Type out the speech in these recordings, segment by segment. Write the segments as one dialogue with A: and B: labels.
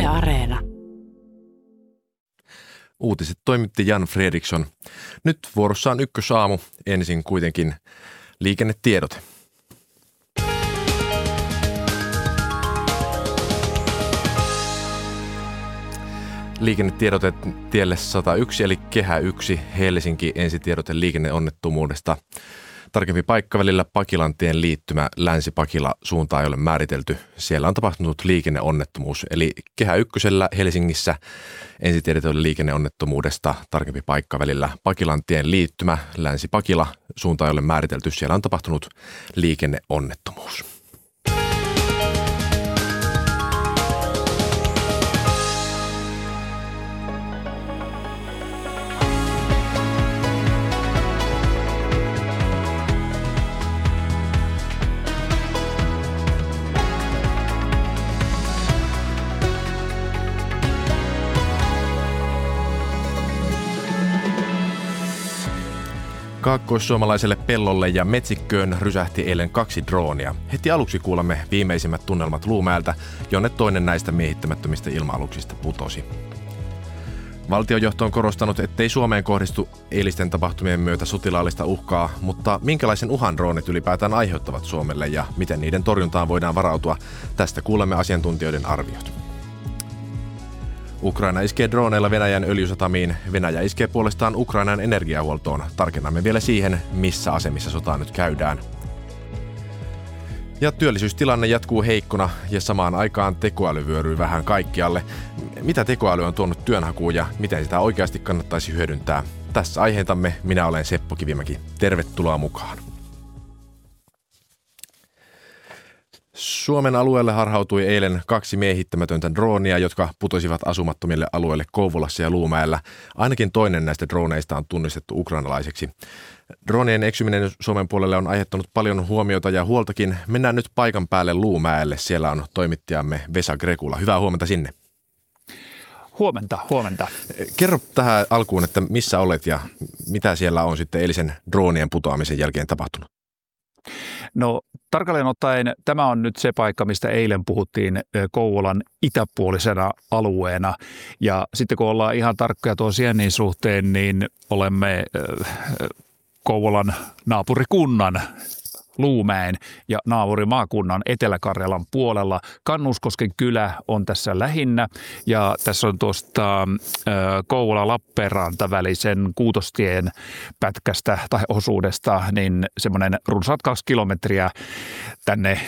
A: Areena.
B: Uutiset toimitti Jan Fredriksson. Nyt vuorossa on Ykkösaamu. Ensin kuitenkin liikennetiedote. Liikennetiedote tielle 101 eli Kehä 1 Helsinki ensitiedote liikenneonnettomuudesta. Tarkempi paikka välillä Pakilantien liittymä Länsi-Pakila suuntaa ei ole määritelty. Siellä on tapahtunut liikenneonnettomuus. Eli Kehä 1 Helsingissä ensitiedote liikenneonnettomuudesta. Tarkempi paikka välillä Pakilantien liittymä Länsi-Pakila suuntaa ei ole määritelty. Siellä on tapahtunut liikenneonnettomuus. Kaakkoissuomalaiselle pellolle ja metsikköön rysähti eilen 2 droonia. Heti aluksi kuulemme viimeisimmät tunnelmat Luumäeltä, jonne toinen näistä miehittämättömistä ilma-aluksista putosi. Valtiojohto on korostanut, ettei Suomeen kohdistu eilisten tapahtumien myötä sotilaallista uhkaa, mutta minkälaisen uhan droonit ylipäätään aiheuttavat Suomelle ja miten niiden torjuntaan voidaan varautua, tästä kuulemme asiantuntijoiden arviot. Ukraina iskee droneilla Venäjän öljysatamiin. Venäjä iskee puolestaan Ukrainan energiahuoltoon. Tarkennamme vielä siihen, missä asemissa sotaa nyt käydään. Ja työllisyystilanne jatkuu heikkona ja samaan aikaan tekoäly vyöryy vähän kaikkialle. Mitä tekoäly on tuonut työnhakuun ja miten sitä oikeasti kannattaisi hyödyntää? Tässä aiheentamme. Minä olen Seppo Kivimäki. Tervetuloa mukaan. Suomen alueelle harhautui eilen 2 miehittämätöntä droonia, jotka putosivat asumattomille alueille Kouvolassa ja Luumäellä. Ainakin toinen näistä droneista on tunnistettu ukrainalaiseksi. Droonien eksyminen Suomen puolelle on aiheuttanut paljon huomiota ja huoltakin. Mennään nyt paikan päälle Luumäelle. Siellä on toimittajamme Vesa Grekula. Hyvää huomenta sinne.
C: Huomenta.
B: Kerro tähän alkuun, että missä olet ja mitä siellä on sitten eilisen droonien putoamisen jälkeen tapahtunut?
C: No tarkalleen ottaen tämä on nyt se paikka, mistä eilen puhuttiin Kouvolan itäpuolisena alueena. Ja sitten kun ollaan ihan tarkkoja tuon sijainnin suhteen, niin olemme Kouvolan naapurikunnan Luumäen ja naapurimaakunnan Etelä-Karjalan puolella. Kannuskosken kylä on tässä lähinnä ja tässä on tuosta Kouvola-Lappeenranta välisen Kuutostien pätkästä tai osuudesta niin semmoinen runsaat 2 kilometriä tänne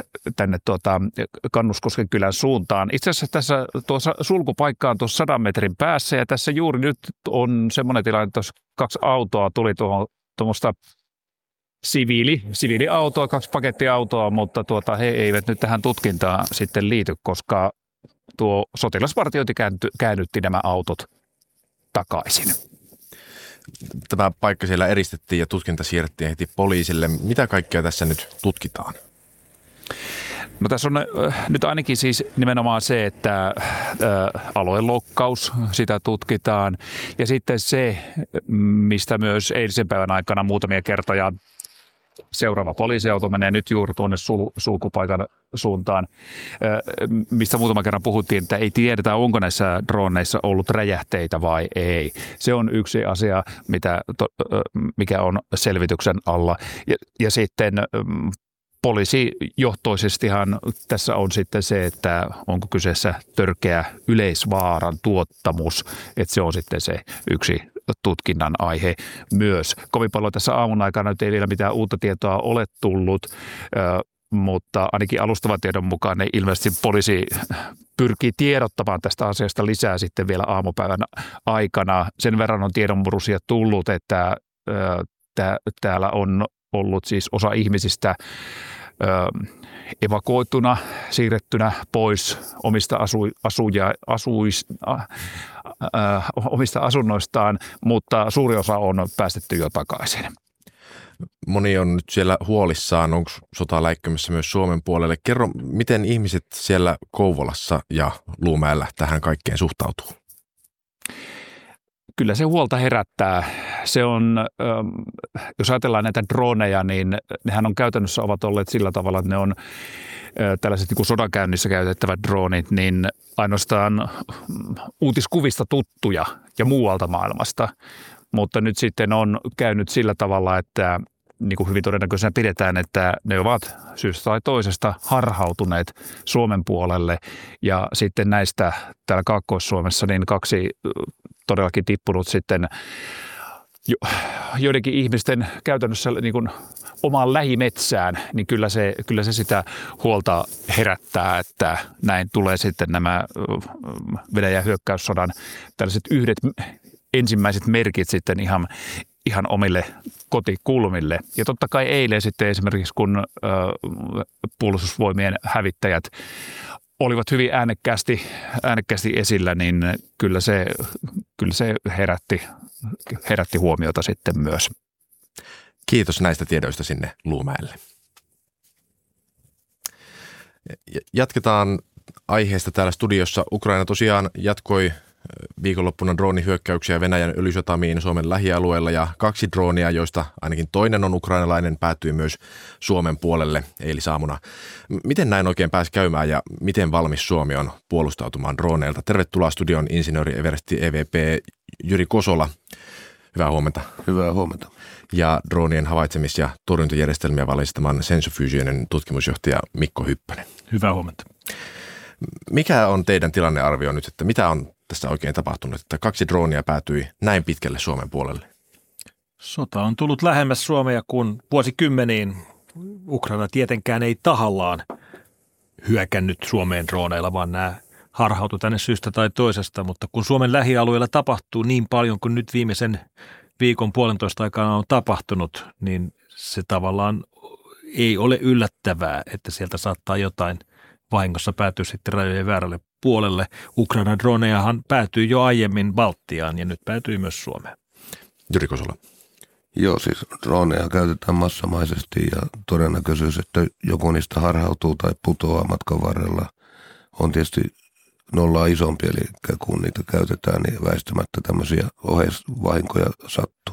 C: Kannuskosken kylän suuntaan. Itse asiassa tässä tuossa sulkupaikka on tuossa 100 metrin päässä ja tässä juuri nyt on semmoinen tilanne, että 2 autoa tuli tuommoista siviiliautoa, 2 pakettiautoa, mutta he eivät nyt tähän tutkintaan sitten liity, koska tuo sotilasvartiointi käännytti nämä autot takaisin.
B: Tämä paikka siellä eristettiin ja tutkinta siirrettiin heti poliisille. Mitä kaikkea tässä nyt tutkitaan?
C: No tässä on nyt ainakin siis nimenomaan se, että alueloukkaus, sitä tutkitaan ja sitten se, mistä myös eilisen päivän aikana muutamia kertoja seuraava poliisiauto menee nyt juuri tuonne sulkupaikan suuntaan, mistä muutaman kerran puhuttiin, että ei tiedetä, onko näissä droneissa ollut räjähteitä vai ei. Se on yksi asia, mikä on selvityksen alla. Ja sitten poliisijohtoisestihan tässä on sitten se, että onko kyseessä törkeä yleisvaaran tuottamus, että se on sitten se yksi tutkinnan aihe myös. Kovin paljon tässä aamun aikana nyt ei vielä mitään uutta tietoa ole tullut, mutta ainakin alustavan tiedon mukaan ne ilmeisesti poliisi pyrkii tiedottamaan tästä asiasta lisää sitten vielä aamupäivän aikana. Sen verran on tiedonmurusia tullut, että täällä on ollut siis osa ihmisistä evakuoituna, siirrettynä pois omista asunnoistaan, mutta suuri osa on päästetty jo takaisin.
B: Moni on nyt siellä huolissaan. Onko sota läikkymässä myös Suomen puolelle? Kerro, miten ihmiset siellä Kouvolassa ja Luumäellä tähän kaikkeen suhtautuu?
C: Kyllä se huolta herättää. Se on, jos ajatellaan näitä droneja, niin nehän on käytännössä ovat olleet sillä tavalla, että ne on tällaiset niin kuin sodankäynnissä käytettävät dronit, niin ainoastaan uutiskuvista tuttuja ja muualta maailmasta. Mutta nyt sitten on käynyt sillä tavalla, että niin kuin hyvin todennäköisenä pidetään, että ne ovat syystä tai toisesta harhautuneet Suomen puolelle. Ja sitten näistä täällä Kaakkois-Suomessa niin 2 todellakin tippunut sitten joidenkin ihmisten käytännössä niin kuin omaan lähimetsään, niin kyllä se sitä huolta herättää, että näin tulee sitten nämä Venäjän hyökkäyssodan tällaiset yhdet ensimmäiset merkit sitten ihan omille kotikulmille. Ja totta kai eilen sitten esimerkiksi, kun puolustusvoimien hävittäjät olivat hyvin äänekkäästi esillä, niin kyllä se herätti huomiota sitten myös.
B: Kiitos näistä tiedoista sinne Luumäelle. Jatketaan aiheesta täällä studiossa. Ukraina tosiaan jatkoi viikonloppuna droonihyökkäyksiä Venäjän öljysatamiin Suomen lähialueella ja 2 droonia, joista ainakin toinen on ukrainalainen, päätyi myös Suomen puolelle eilisaamuna. Miten näin oikein pääsi käymään ja miten valmis Suomi on puolustautumaan drooneilta? Tervetuloa studion insinööri Eversti EVP Jyri Kosola. Hyvää huomenta.
A: Hyvää huomenta.
B: Ja droonien havaitsemis- ja torjuntajärjestelmiä valistaman Sensofusionin tutkimusjohtaja Mikko Hyppönen.
D: Hyvää huomenta.
B: Mikä on teidän tilannearvio nyt, että mitä on tässä oikein tapahtunut, että 2 droonia päätyi näin pitkälle Suomen puolelle?
D: Sota on tullut lähemmäs Suomea kuin vuosikymmeniin. Ukraina tietenkään ei tahallaan hyökännyt Suomeen drooneilla, vaan nämä harhautui tänne syystä tai toisesta. Mutta kun Suomen lähialueilla tapahtuu niin paljon kuin nyt viimeisen viikon 1,5 aikana on tapahtunut, niin se tavallaan ei ole yllättävää, että sieltä saattaa jotain vahingossa päätyä sitten rajojen väärälle puolelle. Ukrainan dronejahan päätyi jo aiemmin Baltiaan ja nyt päätyi myös Suomeen.
B: Jyri Kosola.
A: Joo, siis droneja käytetään massamaisesti ja todennäköisyys, että joku niistä harhautuu tai putoaa matkan varrella on tietysti 0 isompi, eli kun niitä käytetään, niin väistämättä tämmöisiä oheisvahinkoja sattuu.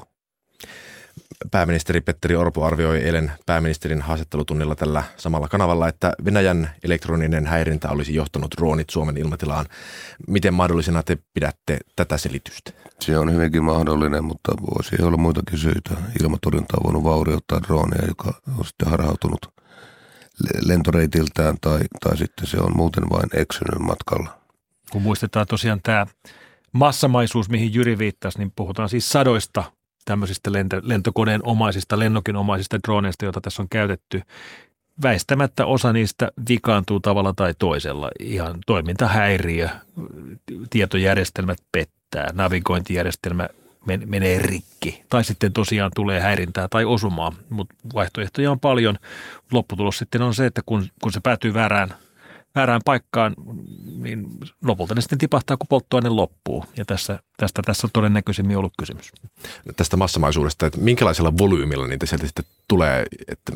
B: Pääministeri Petteri Orpo arvioi eilen pääministerin haastattelutunnilla tällä samalla kanavalla, että Venäjän elektroninen häirintä olisi johtanut droonit Suomen ilmatilaan. Miten mahdollisena te pidätte tätä selitystä?
A: Se on hyvinkin mahdollinen, mutta voisi olla muitakin syitä. Ilmatorjunta on voinut vaurioittaa droonia, joka on sitten harhautunut lentoreitiltään tai sitten se on muuten vain eksynyt matkalla.
D: Kun muistetaan tosiaan tämä massamaisuus, mihin Jyri viittasi, niin puhutaan siis sadoista tämmöisistä lentokoneen omaisista, lennokin omaisista droneista, joita tässä on käytetty. Väistämättä osa niistä vikaantuu tavalla tai toisella. Ihan toimintahäiriö, tietojärjestelmät pettää, navigointijärjestelmä menee rikki. Tai sitten tosiaan tulee häirintää tai osumaa, mutta vaihtoehtoja on paljon. Lopputulos sitten on se, että kun se päätyy väärään paikkaan, niin lopulta ne sitten tipahtaa, kun polttoaine loppuu. Ja tästä on todennäköisemmin ollut kysymys.
B: Tästä massamaisuudesta, että minkälaisella volyymilla niitä sieltä sitten tulee,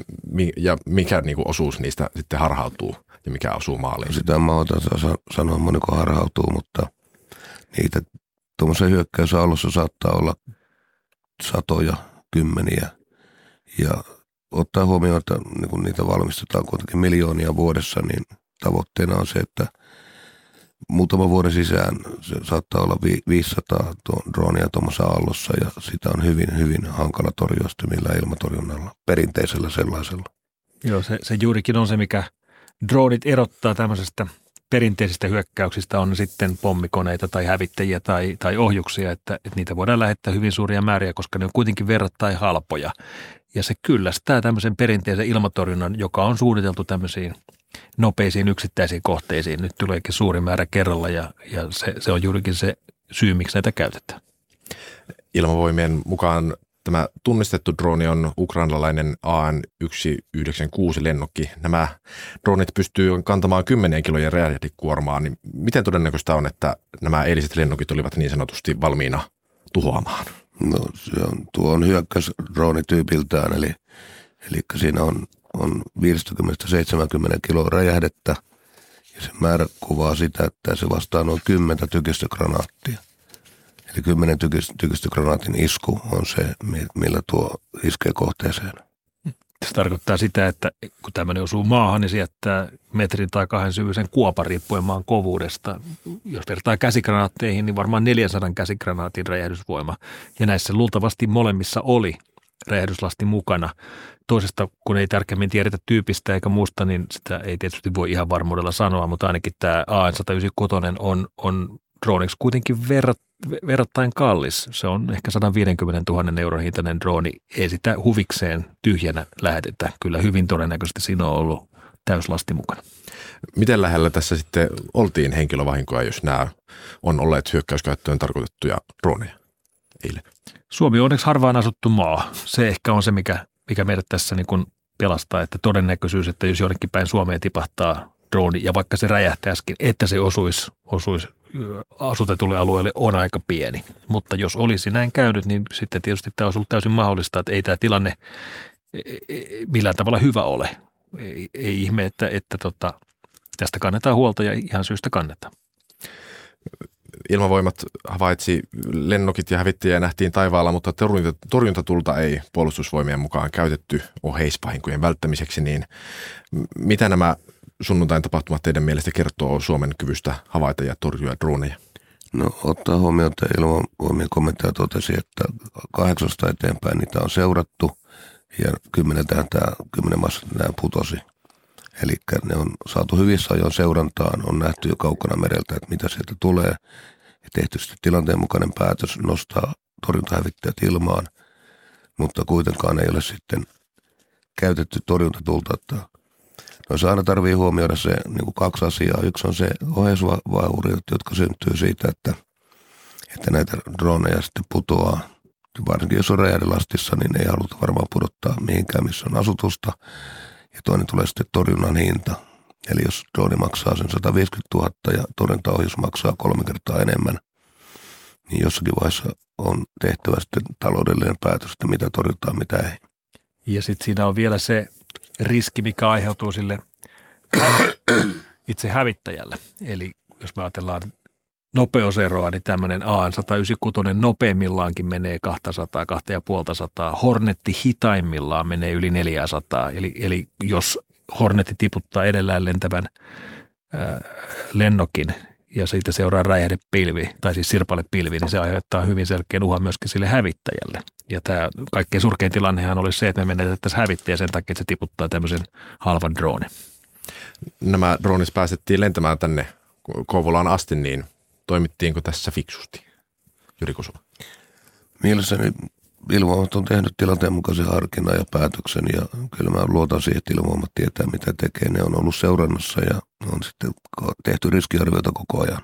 B: ja mikä niin kuin osuus niistä sitten harhautuu ja mikä osuu maaliin?
A: Sitä mä otan sanoa moniko harhautuu, mutta niitä tuommoisen hyökkäysaallossa saattaa olla satoja, kymmeniä. Ja ottaa huomioon, että niin kun niitä valmistetaan kuitenkin miljoonia vuodessa, niin tavoitteena on se, että muutaman vuoden sisään se saattaa olla 500 droonia tuommoisessa aallossa ja sitä on hyvin, hyvin hankala torjua millä ilmatorjunnalla, perinteisellä sellaisella.
D: Joo, se juurikin on se, mikä droonit erottaa tämmöisestä perinteisistä hyökkäyksistä, on sitten pommikoneita tai hävittäjiä tai ohjuksia, että niitä voidaan lähettää hyvin suuria määriä, koska ne on kuitenkin verrattain halpoja. Ja se kyllästää tämmöisen perinteisen ilmatorjunnan, joka on suunniteltu tämmöisiin nopeisiin yksittäisiin kohteisiin. Nyt tuleekin suuri määrä kerralla ja se on juurikin se syy, miksi näitä käytetään.
B: Ilmavoimien mukaan tämä tunnistettu drooni on ukrainalainen AN-196 lennokki. Nämä droonit pystyy kantamaan 10 kilojen räjähdekuormaa. Niin miten todennäköistä on, että nämä eiliset lennokit olivat niin sanotusti valmiina tuhoamaan?
A: No tuo on hyökkäysdroonityypiltään, eli siinä on 50-70 kiloa räjähdettä ja se määrä kuvaa sitä, että se vastaa noin 10 tykistökranaattia. Eli 10 tykistygranaatin isku on se, millä tuo iskee kohteeseen.
D: Se tarkoittaa sitä, että kun tämmöinen osuu maahan, niin se jättää metrin tai 2 syvyisen kuopan riippuen maan kovuudesta. Jos vertaa käsikranaatteihin, niin varmaan 400 käsikranaatin räjähdysvoima. Ja näissä luultavasti molemmissa oli räjähdyslasti mukana. Toisesta, kun ei tarkemmin tiedetä tyypistä eikä muusta, niin sitä ei tietysti voi ihan varmuudella sanoa, mutta ainakin tämä AN-196 on drooniksi kuitenkin verrattain kallis. Se on ehkä 150 000 euron hintainen drooni. Ei sitä huvikseen tyhjänä lähetetä. Kyllä hyvin todennäköisesti siinä on ollut täyslasti mukana.
B: Miten lähellä tässä sitten oltiin henkilövahinkoja, jos nämä on olleet hyökkäyskäyttöön tarkoitettuja drooneja eilen?
D: Suomi on onneksi harvaan asuttu maa. Se ehkä on se, mikä meidät tässä niin kuin pelastaa, että todennäköisyys, että jos jonnekin päin Suomeen tipahtaa drooni ja vaikka se räjähtäisikin, että se osuisi asutetulle alueelle on aika pieni. Mutta jos olisi näin käynyt, niin sitten tietysti tämä olisi ollut täysin mahdollista, että ei tämä tilanne millään tavalla hyvä ole. Ei ihme, että tästä kannetaan huolta ja ihan syystä kannetaan.
B: Ilmavoimat havaitsi lennokit ja hävittäjiä nähtiin taivaalla, mutta torjuntatulta ei puolustusvoimien mukaan käytetty oheisvahinkojen välttämiseksi. Niin mitä nämä sunnuntain tapahtumat teidän mielestä kertoo Suomen kyvystä havaita ja torjua droneja?
A: No ottaa huomioon, että ilmavoimien komentaja totesi, että 8 eteenpäin niitä on seurattu ja 10 maassa nämä putosi. Eli ne on saatu hyvissä ajoin seurantaan, on nähty jo kaukana mereltä, että mitä sieltä tulee. Ja tehty sitten tilanteen mukainen päätös nostaa torjuntahävittäjät ilmaan, mutta kuitenkaan ei ole sitten käytetty torjuntatulta. Noissa aina tarvii huomioida se niin kuin 2 asiaa. Yksi on se oheisvauriot, jotka syntyy siitä, että näitä droneja sitten putoaa. Varsinkin jos on räjähdelastissa, niin ei haluta varmaan pudottaa mihinkään, missä on asutusta. Ja toinen tulee sitten torjunnan hinta. Eli jos drone maksaa sen 150 000 ja torjuntaohjus maksaa 3 kertaa enemmän, niin jossakin vaiheessa on tehtävä sitten taloudellinen päätös, että mitä torjutaan, mitä ei.
D: Ja sitten siinä on vielä se riski, mikä aiheutuu sille itse hävittäjälle. Eli jos me ajatellaan nopeuseroa, niin tämmöinen AN-196 nopeimmillaankin menee 200, 250. Hornetti hitaimmillaan menee yli 400. Eli jos Hornetti tiputtaa edellään lentävän lennokin ja siitä seuraa räjähdepilvi, tai siis sirpalepilvi, niin se aiheuttaa hyvin selkeän uhan myöskin sille hävittäjälle. Ja tämä kaikkein surkein tilannehan olisi se, että me menetettäisiin hävittäjä sen takia, että se tiputtaa tämmöisen halvan droonin.
B: Nämä droonit päästettiin lentämään tänne Kouvolaan asti, niin toimittiinko tässä fiksusti? Jyri Kosola.
A: Mielestäni Ilmavoimat on tehnyt tilanteen mukaisen harkinnan ja päätöksen ja kyllä mä luotan siihen, että Ilmavoimat tietää mitä tekee. Ne on ollut seurannassa ja on sitten tehty riskiarviota koko ajan.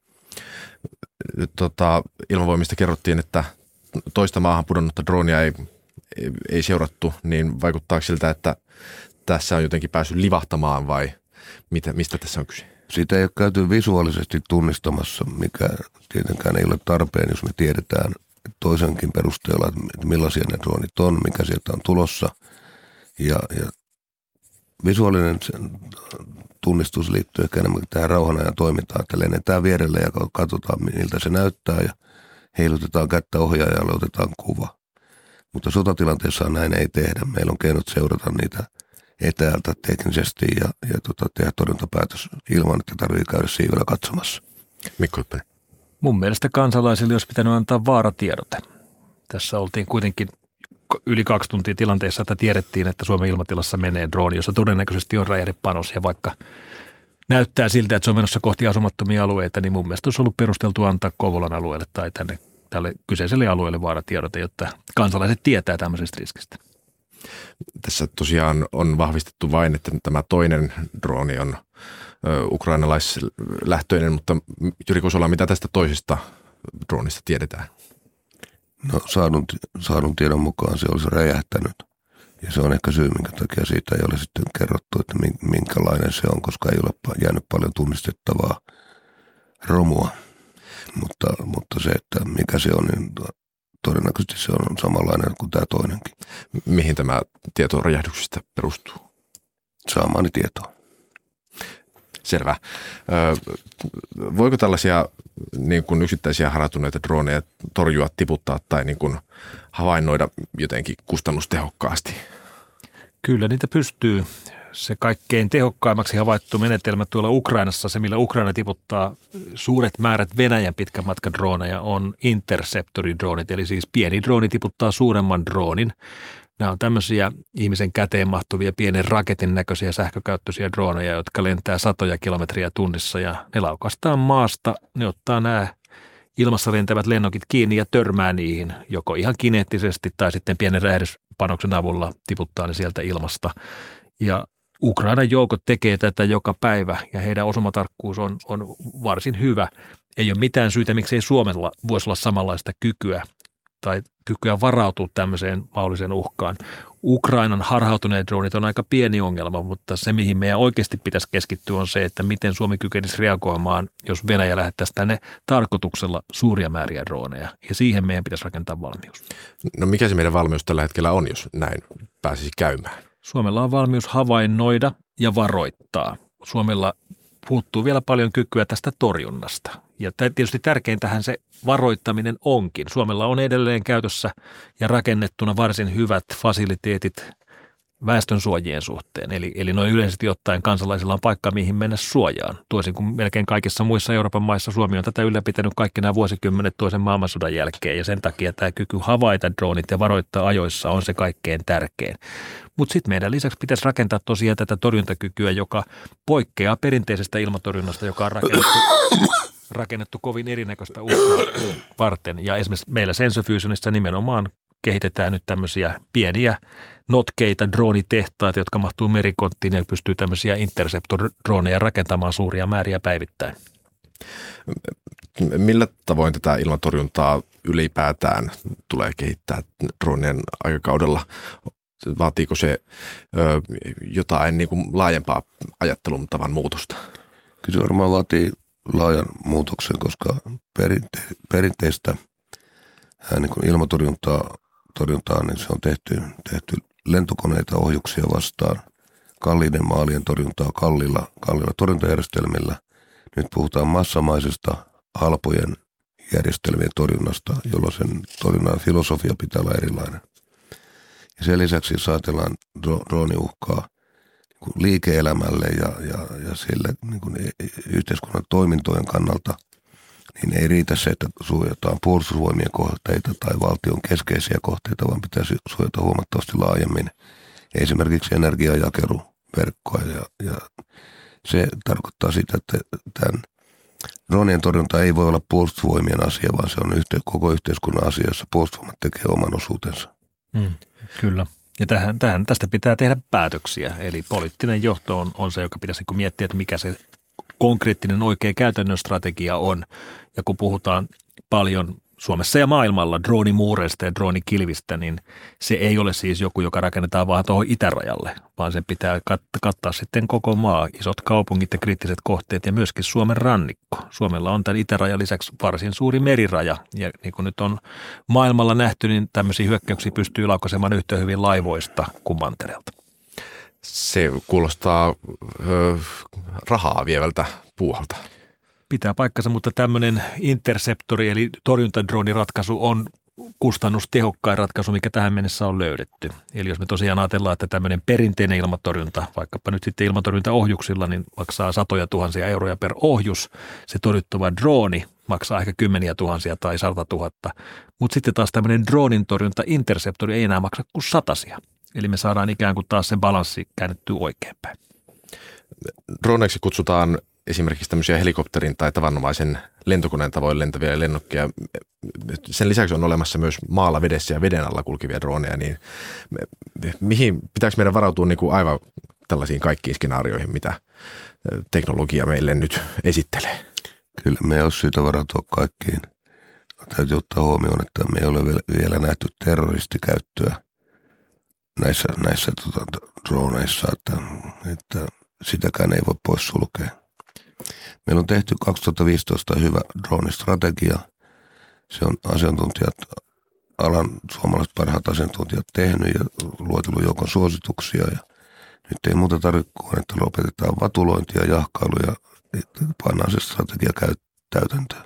B: Ilmavoimista kerrottiin, että toista maahan pudonnutta droonia ei seurattu, niin vaikuttaako siltä, että tässä on jotenkin päässyt livahtamaan vai mistä tässä on kyse?
A: Sitä ei ole käyty visuaalisesti tunnistamassa, mikä tietenkään ei ole tarpeen, jos me tiedetään toisenkin perusteella, että millaisia ne droonit on, mikä sieltä on tulossa. Ja visuaalinen tunnistus liittyy ehkä enemmän tähän rauhanajan toimintaan, että lennetään vierelle ja katsotaan, miltä se näyttää ja heilutetaan kättä ohjaajalle ja otetaan kuva. Mutta sotatilanteessa näin ei tehdä. Meillä on keinot seurata niitä etäältä teknisesti ja tehdä torjuntapäätös ilman, että tarvitsee käydä siivellä katsomassa.
B: Mikko Hyppönen.
D: Mun mielestä kansalaisille olisi pitänyt antaa vaaratiedote. Tässä oltiin kuitenkin yli 2 tuntia tilanteessa, että tiedettiin, että Suomen ilmatilassa menee drooni, jossa todennäköisesti on räjähdepanos. Ja vaikka näyttää siltä, että se on menossa kohti asumattomia alueita, niin mun mielestä olisi ollut perusteltu antaa Kouvolan alueelle tai tälle kyseiselle alueelle vaaratiedote, jotta kansalaiset tietää tämmöisestä riskistä.
B: Tässä tosiaan on vahvistettu vain, että tämä toinen drooni on ukrainalaislähtöinen, mutta Jyri Kosola, mitä tästä toisesta droonista tiedetään?
A: No saadun tiedon mukaan se olisi räjähtänyt ja se on ehkä syy, minkä takia siitä ei ole sitten kerrottu, että minkälainen se on, koska ei ole jäänyt paljon tunnistettavaa romua. Mutta se, että mikä se on, niin todennäköisesti se on samanlainen kuin tämä toinenkin.
B: Mihin tämä tieto räjähdyksestä perustuu?
A: Saamaani tietoa.
B: Selvä. Voiko tällaisia niin kuin yksittäisiä harautuneita droneja torjua, tiputtaa tai niin kuin havainnoida jotenkin kustannustehokkaasti?
D: Kyllä niitä pystyy. Se kaikkein tehokkaimmaksi havaittu menetelmä tuolla Ukrainassa, se millä Ukraina tiputtaa suuret määrät Venäjän pitkän matkan droneja, on interceptoridroonit, eli siis pieni drooni tiputtaa suuremman droonin. Nämä on tämmöisiä ihmisen käteen mahtuvia pienen raketin näköisiä sähkökäyttöisiä droneja, jotka lentää satoja kilometriä tunnissa ja ne laukastaan maasta. Ne ottaa nämä ilmassa lentävät lennokit kiinni ja törmää niihin joko ihan kineettisesti tai sitten pienen räjähdyspanoksen avulla tiputtaa ne sieltä ilmasta. Ja Ukrainan joukot tekee tätä joka päivä ja heidän osumatarkkuus on varsin hyvä. Ei ole mitään syytä, miksei Suomella voisi olla samanlaista kykyä tai kykyä varautua tämmöiseen mahdolliseen uhkaan. Ukrainan harhautuneet dronit on aika pieni ongelma, mutta se mihin meidän oikeasti pitäisi keskittyä on se, että miten Suomi kykenisi reagoimaan, jos Venäjä lähettäisi tänne tarkoituksella suuria määriä droneja. Ja siihen meidän pitäisi rakentaa valmius.
B: No mikä se meidän valmius tällä hetkellä on, jos näin pääsisi käymään?
D: Suomella on valmius havainnoida ja varoittaa. Suomella puuttuu vielä paljon kykyä tästä torjunnasta. Ja tietysti tärkeintähän se varoittaminen onkin. Suomella on edelleen käytössä ja rakennettuna varsin hyvät fasiliteetit väestönsuojien suhteen. Eli noin yleisesti ottaen kansalaisilla on paikka, mihin mennä suojaan. Toisin kuin melkein kaikissa muissa Euroopan maissa, Suomi on tätä ylläpitänyt kaikki nämä vuosikymmenet toisen maailmansodan jälkeen. Ja sen takia tämä kyky havaita dronit ja varoittaa ajoissa on se kaikkein tärkein. Mutta sitten meidän lisäksi pitäisi rakentaa tosiaan tätä torjuntakykyä, joka poikkeaa perinteisestä ilmatorjunnasta, joka on rakennettu kovin erinäköistä uhkaa varten. Ja esimerkiksi meillä Sensofusionissa nimenomaan kehitetään nyt tämmöisiä pieniä notkeita, droonitehtaita, jotka mahtuu merikonttiin ja pystyy tämmöisiä interceptor-droneja rakentamaan suuria määriä päivittäin.
B: Millä tavoin tätä ilmatorjuntaa ylipäätään tulee kehittää droneen aikakaudella? Vaatiiko se jotain niin kuin laajempaa ajattelun tavan muutosta?
A: Kyllä se varmaan vaatii laajan muutoksen, koska perinteistä niin kuin ilmatorjuntaa, niin se on tehty lentokoneita ohjuksia vastaan, kalliiden maalien torjuntaa kallilla torjuntajärjestelmillä. Nyt puhutaan massamaisesta halpojen järjestelmien torjunnasta, jolloin sen torjunnan filosofia pitää olla erilainen. Ja sen lisäksi, jos ajatellaan drooniuhkaa niin liike-elämälle ja sille niin kuin yhteiskunnan toimintojen kannalta, niin ei riitä se, että suojataan puolustusvoimien kohteita tai valtion keskeisiä kohteita, vaan pitäisi suojata huomattavasti laajemmin esimerkiksi energiajakeluverkkoa. Ja se tarkoittaa sitä, että tämän dronien torjunta ei voi olla puolustusvoimien asia, vaan se on koko yhteiskunnan asia, jossa puolustusvoimat tekee oman osuutensa.
D: Kyllä. Ja tästä pitää tehdä päätöksiä. Eli poliittinen johto on se, joka pitäisi miettiä, että mikä se konkreettinen oikea käytännön strategia on. Ja kun puhutaan paljon Suomessa ja maailmalla droonimuureista ja droonikilvistä, niin se ei ole siis joku, joka rakennetaan vaan tuohon itärajalle, vaan sen pitää kattaa sitten koko maa, isot kaupungit ja kriittiset kohteet ja myöskin Suomen rannikko. Suomella on tämän itärajan lisäksi varsin suuri meriraja ja niin kuin nyt on maailmalla nähty, niin tämmöisiä hyökkäyksiä pystyy laukaisemaan yhtä hyvin laivoista kuin mantereelta.
B: Se kuulostaa rahaa vievältä puuhalta.
D: Pitää paikkansa, mutta tämmöinen interceptori eli torjuntadrooniratkaisu on kustannustehokkain ratkaisu, mikä tähän mennessä on löydetty. Eli jos me tosiaan ajatellaan, että tämmöinen perinteinen ilmatorjunta, vaikkapa nyt sitten ilmatorjuntaohjuksilla, niin maksaa satoja tuhansia euroja per ohjus. Se torjuttava drooni maksaa ehkä 10 000 tai 100 000, mutta sitten taas tämmöinen droonin torjunta interceptori ei enää maksa kuin satasia. Eli me saadaan ikään kuin taas sen balanssi käännettyä oikeinpäin.
B: Droneiksi kutsutaan esimerkiksi tämmöisiä helikopterin tai tavanomaisen lentokoneen tavoin lentäviä lennokkeja. Sen lisäksi on olemassa myös maalla, vedessä ja veden alla kulkevia droneja, niin pitääkö meidän varautua niin kuin aivan tällaisiin kaikkiin skenaarioihin, mitä teknologia meille nyt esittelee?
A: Kyllä me ei ole syytä varautua kaikkiin. Täytyy ottaa huomioon, että me ei ole vielä nähty terroristikäyttöä näissä droneissa, että sitäkään ei voi pois sulkea. Meillä on tehty 2015 hyvä drone-strategia. Se on alan suomalaiset parhaat asiantuntijat tehnyt ja luetellut joukon suosituksia. Ja Nyt ei muuta tarvitse kuin, että lopetetaan vatulointi ja jahkailu ja pannaan se strategia täytäntöön.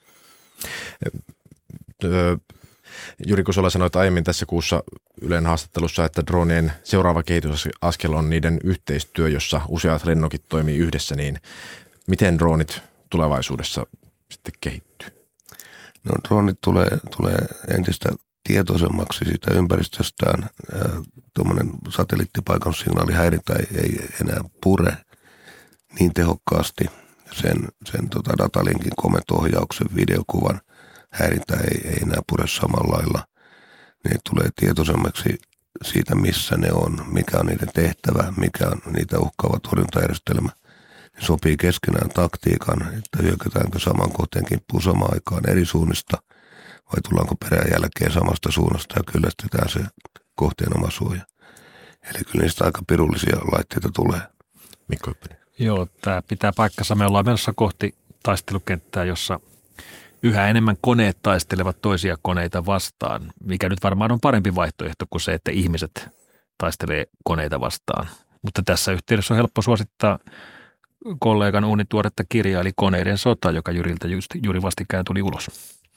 B: Juri Kosola sanoi aiemmin tässä kuussa Ylen haastattelussa, että droneen seuraava kehitysaskel on niiden yhteistyö, jossa useat lennokit toimii yhdessä, niin miten droonit tulevaisuudessa sitten kehittyy?
A: No droonit tulee entistä tietoisemmaksi siitä ympäristöstään. Tuommoinen satelliittipaikannussigaalihäirintä ei enää pure niin tehokkaasti. Sen datalinkin komento-ohjauksen videokuvan häirintä ei enää pure samalla lailla. Ne tulee tietoisemmaksi siitä, missä ne on, mikä on niiden tehtävä, mikä on niitä uhkaava torjuntajärjestelmä. Ne sopii keskenään taktiikan, että hyökätäänkö saman kohteen kimppuun samaan aikaan eri suunnista vai tullaanko perään jälkeen samasta suunnasta ja kyllästetään se kohteen oma suoja. Eli kyllä niistä aika pirullisia laitteita tulee.
B: Mikko Hyppönen.
D: Joo, tämä pitää paikkansa. Me ollaan menossa kohti taistelukenttää, jossa yhä enemmän koneet taistelevat toisia koneita vastaan, mikä nyt varmaan on parempi vaihtoehto kuin se, että ihmiset taistelee koneita vastaan. Mutta tässä yhteydessä on helppo suosittaa kollegan uunituoretta kirjaa, eli Koneiden sota, joka Jyriltä juuri vastikään tuli ulos.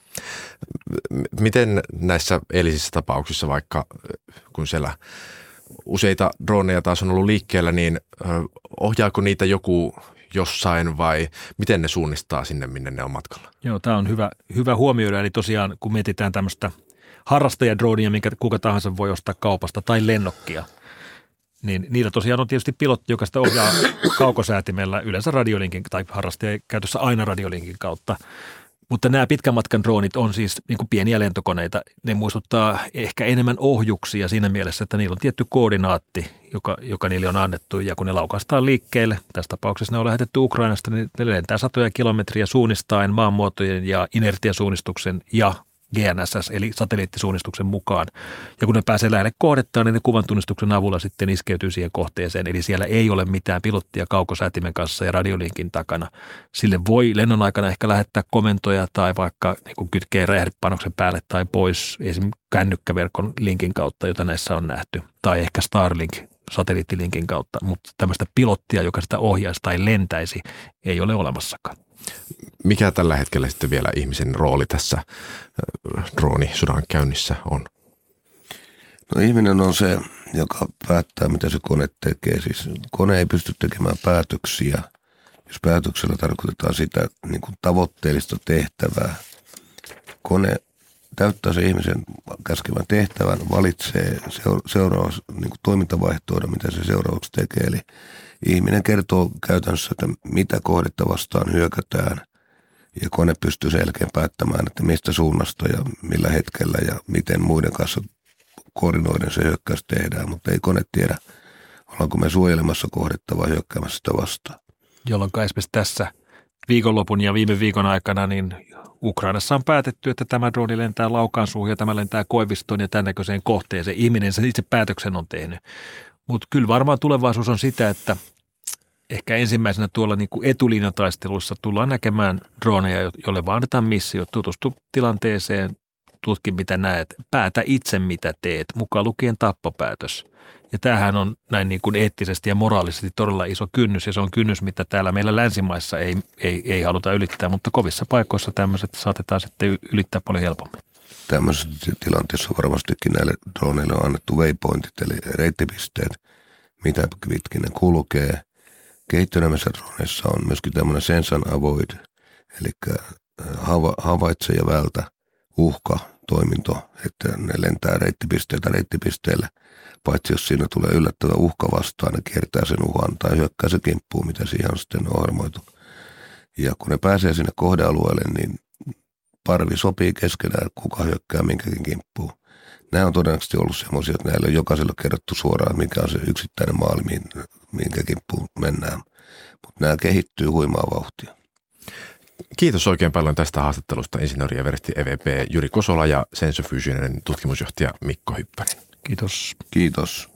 B: Miten näissä eilisissä tapauksissa, vaikka kun siellä useita droneja taas on ollut liikkeellä, niin ohjaako niitä joku jossain vai miten ne suunnistaa sinne, minne ne on matkalla?
D: Joo, tämä on hyvä huomioida. Eli tosiaan, kun mietitään tämmöistä harrastajadronia, minkä kuka tahansa voi ostaa kaupasta, tai lennokkia, niin niillä tosiaan on tietysti pilotti, joka sitä ohjaa kaukosäätimellä, yleensä radiolinkin tai harrastajan käytössä aina radiolinkin kautta. Mutta nämä pitkän matkan droonit on siis niin kuin pieniä lentokoneita. Ne muistuttaa ehkä enemmän ohjuksia siinä mielessä, että niillä on tietty koordinaatti, joka niille on annettu. Ja kun ne laukaistaan liikkeelle, tässä tapauksessa ne on lähetetty Ukrainasta, niin ne lentää satoja kilometriä suunnistaen maanmuotojen ja inertiasuunnistuksen ja GNSS eli satelliittisuunnistuksen mukaan. Ja kun ne pääsee lähelle kohdettaan, niin ne kuvantunnistuksen avulla sitten iskeytyy siihen kohteeseen. Eli siellä ei ole mitään pilottia kaukosäätimen kanssa ja radiolinkin takana. Sille voi lennon aikana ehkä lähettää komentoja tai vaikka niin kytkee räjähdepanoksen päälle tai pois esimerkiksi kännykkäverkon linkin kautta, jota näissä on nähty. Tai ehkä Starlink satelliittilinkin kautta, mutta tämmöistä pilottia, joka sitä ohjaisi tai lentäisi, ei ole olemassakaan.
B: Mikä tällä hetkellä sitten vielä ihmisen rooli tässä droonisodan käynnissä on?
A: No ihminen on se, joka päättää, mitä se kone tekee. Siis kone ei pysty tekemään päätöksiä, jos päätöksellä tarkoitetaan sitä niin kuin tavoitteellista tehtävää. Kone täyttää se ihmisen käskevän tehtävän, valitsee seuraavaksi niin kuin toimintavaihtoehdon, mitä se seuraavaksi tekee. Eli ihminen kertoo käytännössä, että mitä kohdetta vastaan hyökätään ja kone pystyy selkeän päättämään, että mistä suunnasta ja millä hetkellä ja miten muiden kanssa koordinoiden se hyökkäys tehdään, mutta ei kone tiedä, ollaanko me suojelemassa kohdetta vai hyökkäämässä sitä vastaan.
D: Jolloin esimerkiksi tässä viikonlopun ja viime viikon aikana niin Ukrainassa on päätetty, että tämä droni lentää Laukaansuuhun ja tämä lentää Koivistoon ja tämän näköiseen kohteeseen. Ihminen sen itse päätöksen on tehnyt. Mutta kyllä varmaan tulevaisuus on sitä, että ehkä ensimmäisenä tuolla niin kuin etulinjataisteluissa tullaan näkemään droneja, joille vaan annetaan missio, tutustu tilanteeseen, tutki mitä näet, päätä itse mitä teet, mukaan lukien tappopäätös. Ja tämähän on näin niin kuin eettisesti ja moraalisesti todella iso kynnys, ja se on kynnys, mitä täällä meillä länsimaissa ei haluta ylittää, mutta kovissa paikoissa tämmöiset saatetaan sitten ylittää paljon helpommin.
A: Tämmöisessä tilanteessa varmastikin näille droneille on annettu waypointit, eli reittipisteet, mitä pitkin ne kulkee. Kehittyneemmissä droneissa on myöskin tämmöinen sense and avoid, eli havaitse ja vältä uhka-toiminto, että ne lentää reittipisteeltä reittipisteelle, paitsi jos siinä tulee yllättävä uhka vastaan, ne kiertää sen uhan tai hyökkää se kimppuun, mitä siihen on sitten ohjelmoitu. Ja kun ne pääsee sinne kohdealueelle, niin parvi sopii keskenään, kuka hyökkää minkäkin kimppuun. Nämä on todennäköisesti ollut semmoisia, että näillä on jokaisella kerrottu suoraan, mikä on se yksittäinen maali, minkä kimppuun mennään. Mutta nämä kehittyy huimaa vauhtia.
B: Kiitos oikein paljon tästä haastattelusta insinööri ja veristi EVP Jyri Kosola ja Sensor Fusionin tutkimusjohtaja Mikko Hyppönen.
D: Kiitos.
A: Kiitos.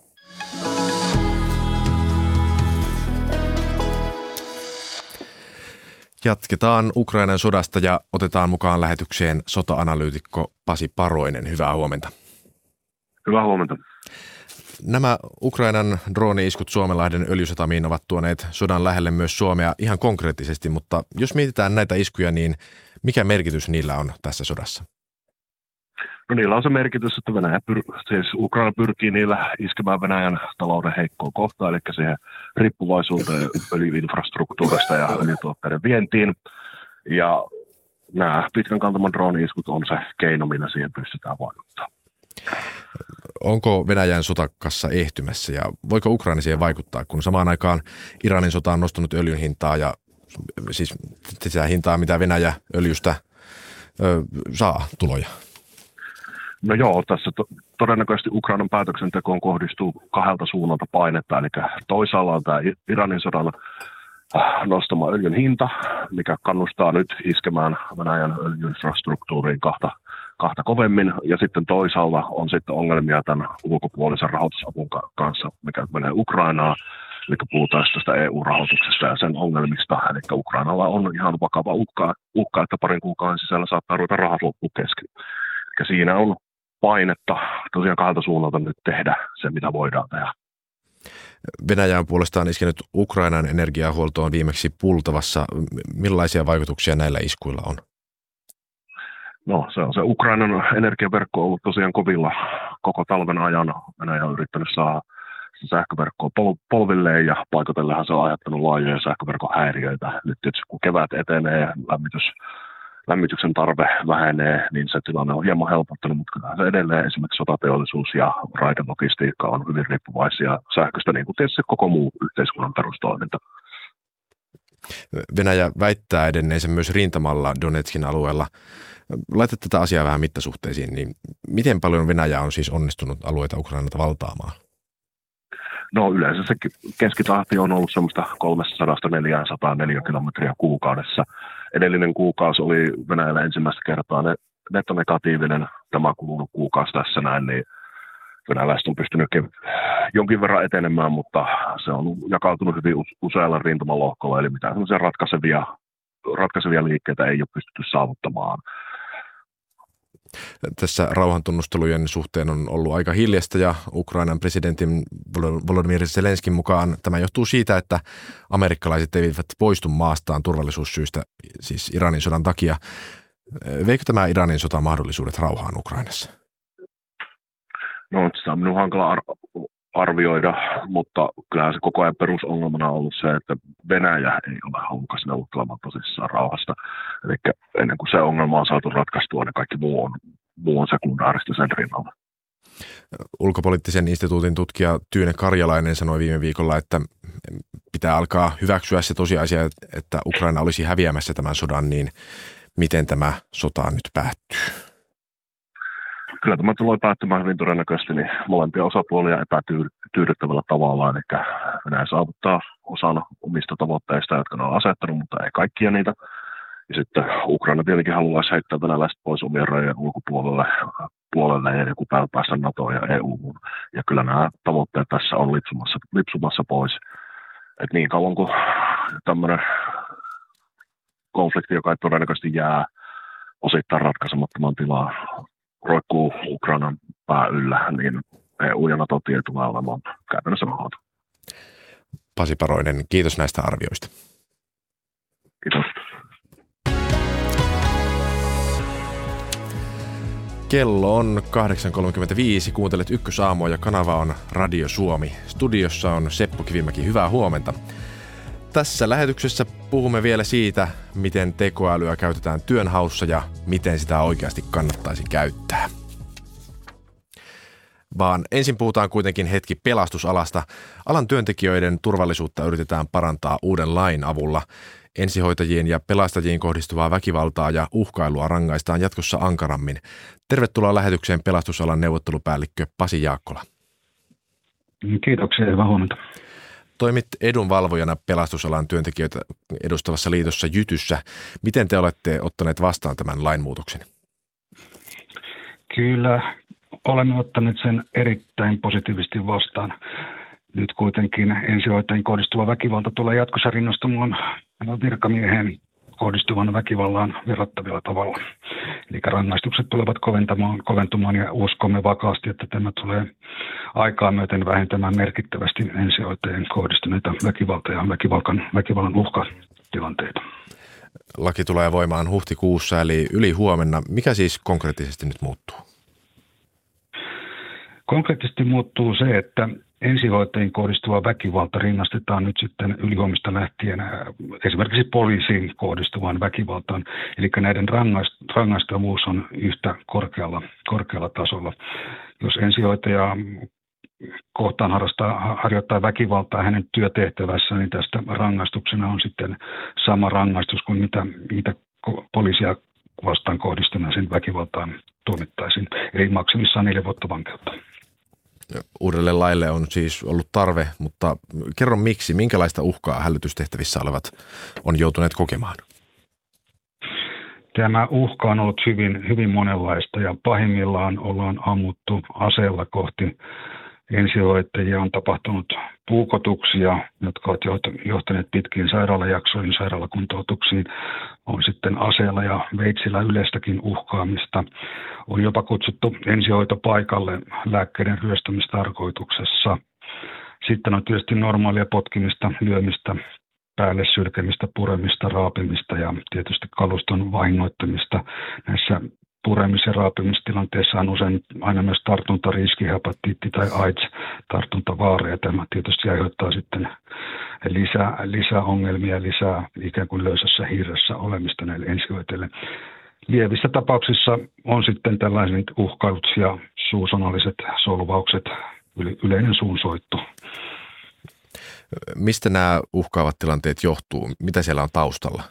B: Jatketaan Ukrainan sodasta ja otetaan mukaan lähetykseen sota-analyytikko Pasi Paroinen. Hyvää huomenta.
E: Hyvää huomenta.
B: Nämä Ukrainan drooni-iskut Suomenlahden öljysatamiin ovat tuoneet sodan lähelle myös Suomea ihan konkreettisesti, mutta jos mietitään näitä iskuja, niin mikä merkitys niillä on tässä sodassa?
E: No niillä on se merkitys, että Ukraina pyrkii niillä iskemään Venäjän talouden heikkoa kohtaan, eli siihen riippuvaisuuteen öljyinfrastruktuurista ja öljytuotteiden vientiin. Ja nämä pitkän kantaman drooni-iskut on se keino, millä siihen pystytään vaikuttamaan.
B: Onko Venäjän sotakassa ehtymässä ja voiko Ukraina siihen vaikuttaa, kun samaan aikaan Iranin sota on nostanut öljyn hintaa ja siis sitä hintaa, mitä Venäjä öljystä saa tuloja?
E: No joo, tässä todennäköisesti Ukrainan päätöksentekoon kohdistuu kahdelta suunnalta painetta, eli toisaalla on tämä Iranin sodan nostama öljyn hinta, mikä kannustaa nyt iskemään Venäjän öljyinfrastruktuuriin kahta kovemmin, ja sitten toisaalta on sitten ongelmia tämän ulkopuolisen rahoitusavun kanssa, mikä menee Ukrainaan, eli puhutaan tästä EU-rahoituksesta ja sen ongelmista, eli Ukrainalla on ihan vakava uhka, että parin kuukauden sisällä saattaa ruveta rahat loppu kesken. Eli siinä on painetta tosiaan kahdelta suunnalta nyt tehdä se, mitä voidaan tehdä.
B: Venäjä on puolestaan iskenyt Ukrainan energiahuoltoon viimeksi Pultavassa. Millaisia vaikutuksia näillä iskuilla on?
E: No se Ukrainan energiaverkko on ollut tosiaan kovilla koko talven ajan. Venäjä on yrittänyt saada sähköverkkoa polvilleen ja paikoitellehan se on aiheuttanut laajoja sähköverkon häiriöitä. Nyt tietysti kun kevät etenee, lämmityksen tarve vähenee, niin se tilanne on hieman helpottanut, mutta kyllähän se edelleen esimerkiksi sotateollisuus ja raidelogistiikka on hyvin riippuvaisia sähköstä, niin kuin tietysti koko muu yhteiskunnan perustoiminta.
B: Venäjä väittää edenneensä myös rintamalla Donetskin alueella. Laitat tätä asiaa vähän mittasuhteisiin, niin miten paljon Venäjä on siis onnistunut alueita Ukrainalta valtaamaan?
E: No yleensä se keskitahti on ollut semmoista 300–400 neliökilometriä kuukaudessa. Edellinen kuukausi oli Venäjällä ensimmäistä kertaa nettonegatiivinen, tämä kulunut kuukausi tässä näin, niin venäläiset on pystynyt jonkin verran etenemään, mutta se on jakautunut hyvin usealla rintamalohkolla, eli mitään semmoisia ratkaisevia liikkeitä ei ole pystytty saavuttamaan.
B: Tässä rauhantunnustelujen suhteen on ollut aika hiljasta ja Ukrainan presidentin Volodymyr Zelenskin mukaan tämä johtuu siitä, että amerikkalaiset eivät poistu maastaan turvallisuussyistä, siis Iranin sodan takia. Veikö tämä Iranin sota mahdollisuudet rauhaan Ukrainassa?
E: No se on minun hankala arvioida, mutta kyllähän se koko ajan perusongelmana on ollut se, että Venäjä ei ole halukas neuvottelemaan tosissaan rauhasta. Eli ennen kuin se ongelma on saatu ratkaistua, niin kaikki muu on sekundaarista sen rinnalla.
B: Ulkopoliittisen instituutin tutkija Tyyne Karjalainen sanoi viime viikolla, että pitää alkaa hyväksyä se tosiasia, että Ukraina olisi häviämässä tämän sodan, niin miten tämä sota nyt päättyy?
E: Kyllä tämä tulee päättymään hyvin todennäköisesti niin molempia osapuolia epätyydyttävällä tavalla, eli Venäjä saavuttaa osan omista tavoitteista, jotka ne on asettanut, mutta ei kaikkia niitä. Ja sitten Ukraina tietenkin haluaisi heittää venäläiset pois omien rajojen ulkopuolelle ja joku päivä päästä NATOon ja EU:hun. Ja kyllä nämä tavoitteet tässä on lipsumassa pois. Et niin kauan kuin tämmöinen konflikti, joka ei todennäköisesti jää osittain ratkaisemattoman tilaa, roikkuu Ukrainan pää yllä, niin EU ja NATO tie tulee olemaan käytännössä mahdoton.
B: Pasi Paroinen, kiitos näistä arvioista.
E: Kiitos.
B: Kello on 8.35, kuuntelet Ykkösaamua ja kanava on Radio Suomi. Studiossa on Seppo Kivimäki, hyvää huomenta. Tässä lähetyksessä puhumme vielä siitä, miten tekoälyä käytetään työnhaussa ja miten sitä oikeasti kannattaisi käyttää. Vaan ensin puhutaan kuitenkin hetki pelastusalasta. Alan työntekijöiden turvallisuutta yritetään parantaa uuden lain avulla. Ensihoitajien ja pelastajiin kohdistuvaa väkivaltaa ja uhkailua rangaistaan jatkossa ankarammin. Tervetuloa lähetykseen pelastusalan neuvottelupäällikkö Pasi Jaakkola.
F: Kiitoksia ja hyvää huomenta.
B: Toimit edunvalvojana pelastusalan työntekijöitä edustavassa liitossa Jytyssä. Miten te olette ottaneet vastaan tämän lainmuutoksen?
F: Kyllä, olemme ottaneet sen erittäin positiivisesti vastaan. Nyt kuitenkin ensihoitajiin kohdistuva väkivalta tulee jatkossa rinnastumaan virkamieheen kohdistuvan väkivallaan verrattavilla tavalla. Eli rangaistukset tulevat koventumaan ja uskomme vakaasti, että tämä tulee aikaa myöten vähentämään merkittävästi ensihoitajien kohdistuneita väkivalta- ja väkivallan uhkatilanteita.
B: Laki tulee voimaan huhtikuussa eli yli huomenna. Mikä siis konkreettisesti nyt muuttuu?
F: Konkreettisesti muuttuu se, että ensihoitajiin kohdistuva väkivalta rinnastetaan nyt sitten ylihuomista lähtien esimerkiksi poliisiin kohdistuvaan väkivaltaan. Eli näiden rangaistavuus on yhtä korkealla tasolla. Jos ensihoitaja kohtaan harjoittaa väkivaltaa hänen työtehtävässä, niin tästä rangaistuksena on sitten sama rangaistus kuin mitä poliisia vastaan kohdistuneeseen väkivaltaan tuomittaisiin. Eli maksimissaan 4 vuotta vankeutta.
B: Uudelle laille on siis ollut tarve, mutta kerro miksi, minkälaista uhkaa hälytystehtävissä olevat on joutuneet kokemaan?
F: Tämä uhka on ollut hyvin monenlaista ja pahimmillaan ollaan ammuttu aseella kohti ensihoitajia. On tapahtunut puukotuksia, jotka ovat johtaneet pitkiin sairaalajaksoihin, sairaalakuntoutuksiin. On sitten aseella ja veitsillä yleistäkin uhkaamista. On jopa kutsuttu ensihoitopaikalle lääkkeiden ryöstämistarkoituksessa. Sitten on tietysti normaalia potkimista, lyömistä, päälle sylkemistä, puremista, raapimista ja tietysti kaluston vahingoittamista. Näissä puremis- ja raapimistilanteessa on usein aina myös tartuntariski, hepatiitti tai AIDS-tartuntavaara, ja tämä tietysti aiheuttaa sitten lisää ongelmia, lisää ikään kuin löysässä hirressä olemista näille ensihoitajille. Lievissä tapauksissa on sitten tällaiset uhkailut ja suusonalliset solvaukset, yleinen suunsoitto.
B: Mistä nämä uhkaavat tilanteet johtuu? Mitä siellä on taustalla?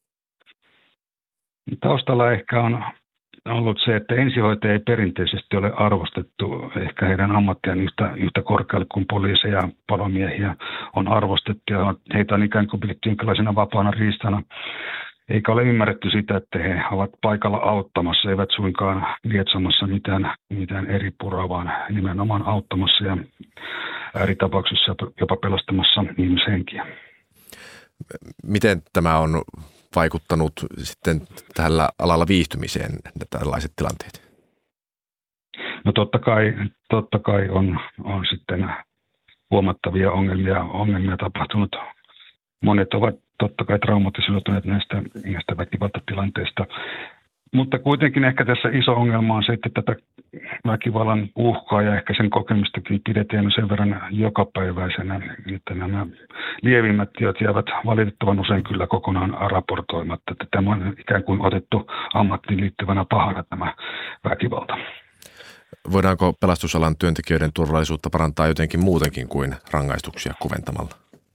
F: Taustalla ehkä on ollut se, että ensihoitajia ei perinteisesti ole arvostettu ehkä heidän ammattiaan yhtä korkealle kuin poliiseja ja palomiehiä on arvostettu. Ja heitä on ikään kuin pidetty jonkinlaisena vapaana riistana. Eikä ole ymmärretty sitä, että he ovat paikalla auttamassa, eivät suinkaan lietsomassa mitään eri puraa, vaan nimenomaan auttamassa ja ääritapauksissa jopa pelastamassa ihmishenkiä. Miten
B: tämä on vaikuttanut sitten tällä alalla viihtymiseen, tällaiset tilanteet?
F: No totta kai on sitten huomattavia ongelmia tapahtunut. Monet ovat totta kai traumatisoituneet näistä väkivaltatilanteista. Mutta kuitenkin ehkä tässä iso ongelma on se, että tätä väkivallan uhkaa ja ehkä sen kokemistakin pidetään sen verran jokapäiväisenä, että nämä lievimmät teot jäävät valitettavan usein kyllä kokonaan raportoimatta. Että tämä on ikään kuin otettu ammattiin liittyvänä pahana tämä väkivalta.
B: Voidaanko pelastusalan työntekijöiden turvallisuutta parantaa jotenkin muutenkin kuin rangaistuksia koventamalla?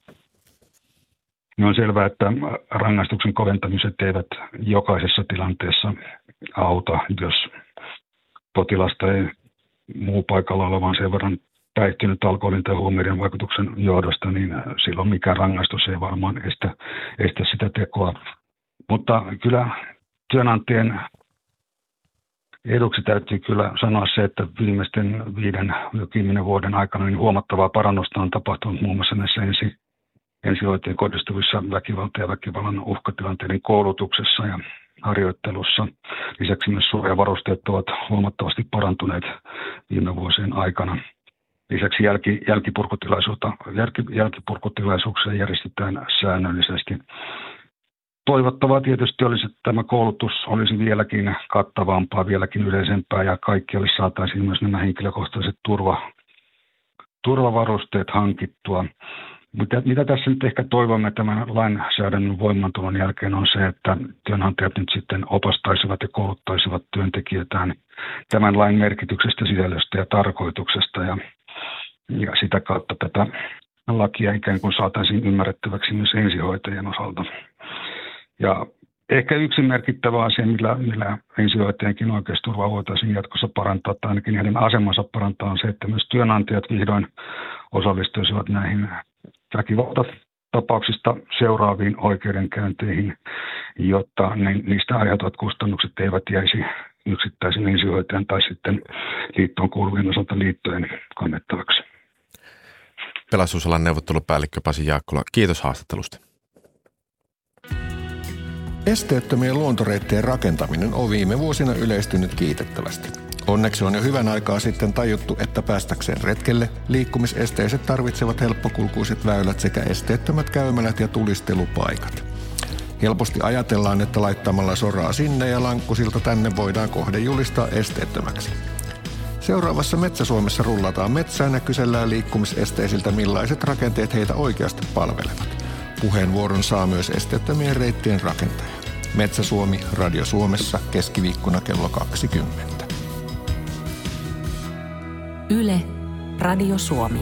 F: On selvää, että rangaistuksen koventamiset eivät jokaisessa tilanteessa auta, jos potilasta ei muu paikalla ole, vaan sen verran päihtynyt alkoholin tai huumeiden vaikutuksen johdosta, niin silloin mikään rangaistus ei varmaan estä sitä tekoa. Mutta kyllä työnantajien eduksi täytyy kyllä sanoa se, että viimeisten 5-10 vuoden aikana niin huomattavaa parannusta on tapahtunut muun muassa näissä ensihoitajien kohdistuvissa väkivalta- ja väkivallan uhkatilanteiden koulutuksessa ja harjoittelussa. Lisäksi myös suojavarusteet ovat huomattavasti parantuneet viime vuosien aikana. Lisäksi jälkipurkutilaisuuksia järjestetään säännöllisesti. Toivottavaa tietysti olisi, että tämä koulutus olisi vieläkin kattavampaa, vieläkin yleisempää ja kaikki saataisiin myös nämä henkilökohtaiset turvavarusteet hankittua. Mitä tässä nyt ehkä toivomme tämän lainsäädännön voimaantulon jälkeen on se, että työnantajat nyt sitten opastaisivat ja kouluttaisivat työntekijöitään tämän lain merkityksestä, sisällöstä ja tarkoituksesta ja sitä kautta tätä lakia ikään kuin saataisiin ymmärrettäväksi myös ensihoitajien osalta. Ja ehkä yksi merkittävä asia, millä ensihoitajienkin oikeusturvaa voitaisiin jatkossa parantaa, tai ainakin heidän asemansa parantaa, on se, että myös työnantajat vihdoin osallistuisivat näihin väkivaltatapauksista seuraaviin oikeudenkäynteihin, jotta niistä aiheutuvat kustannukset eivät jäisi yksittäisen ensihoitajan tai sitten liittoon kuuluvien osalta liittojen kannettavaksi.
B: Pelastusalan neuvottelupäällikkö Pasi Jaakkola, kiitos haastattelusta.
G: Esteettömien luontoreittien rakentaminen on viime vuosina yleistynyt kiitettävästi. Onneksi on jo hyvän aikaa sitten tajuttu, että päästäkseen retkelle liikkumisesteiset tarvitsevat helppokulkuiset väylät sekä esteettömät käymälät ja tulistelupaikat. Helposti ajatellaan, että laittamalla soraa sinne ja lankkusilta tänne voidaan kohde julistaa esteettömäksi. Seuraavassa Metsä-Suomessa rullataan metsään ja kysellään liikkumisesteisiltä, millaiset rakenteet heitä oikeasti palvelevat. Puheenvuoron saa myös esteettömien reittien rakentaja. Metsä-Suomi Radio Suomessa keskiviikkona kello 20.
H: Yle, Radio Suomi.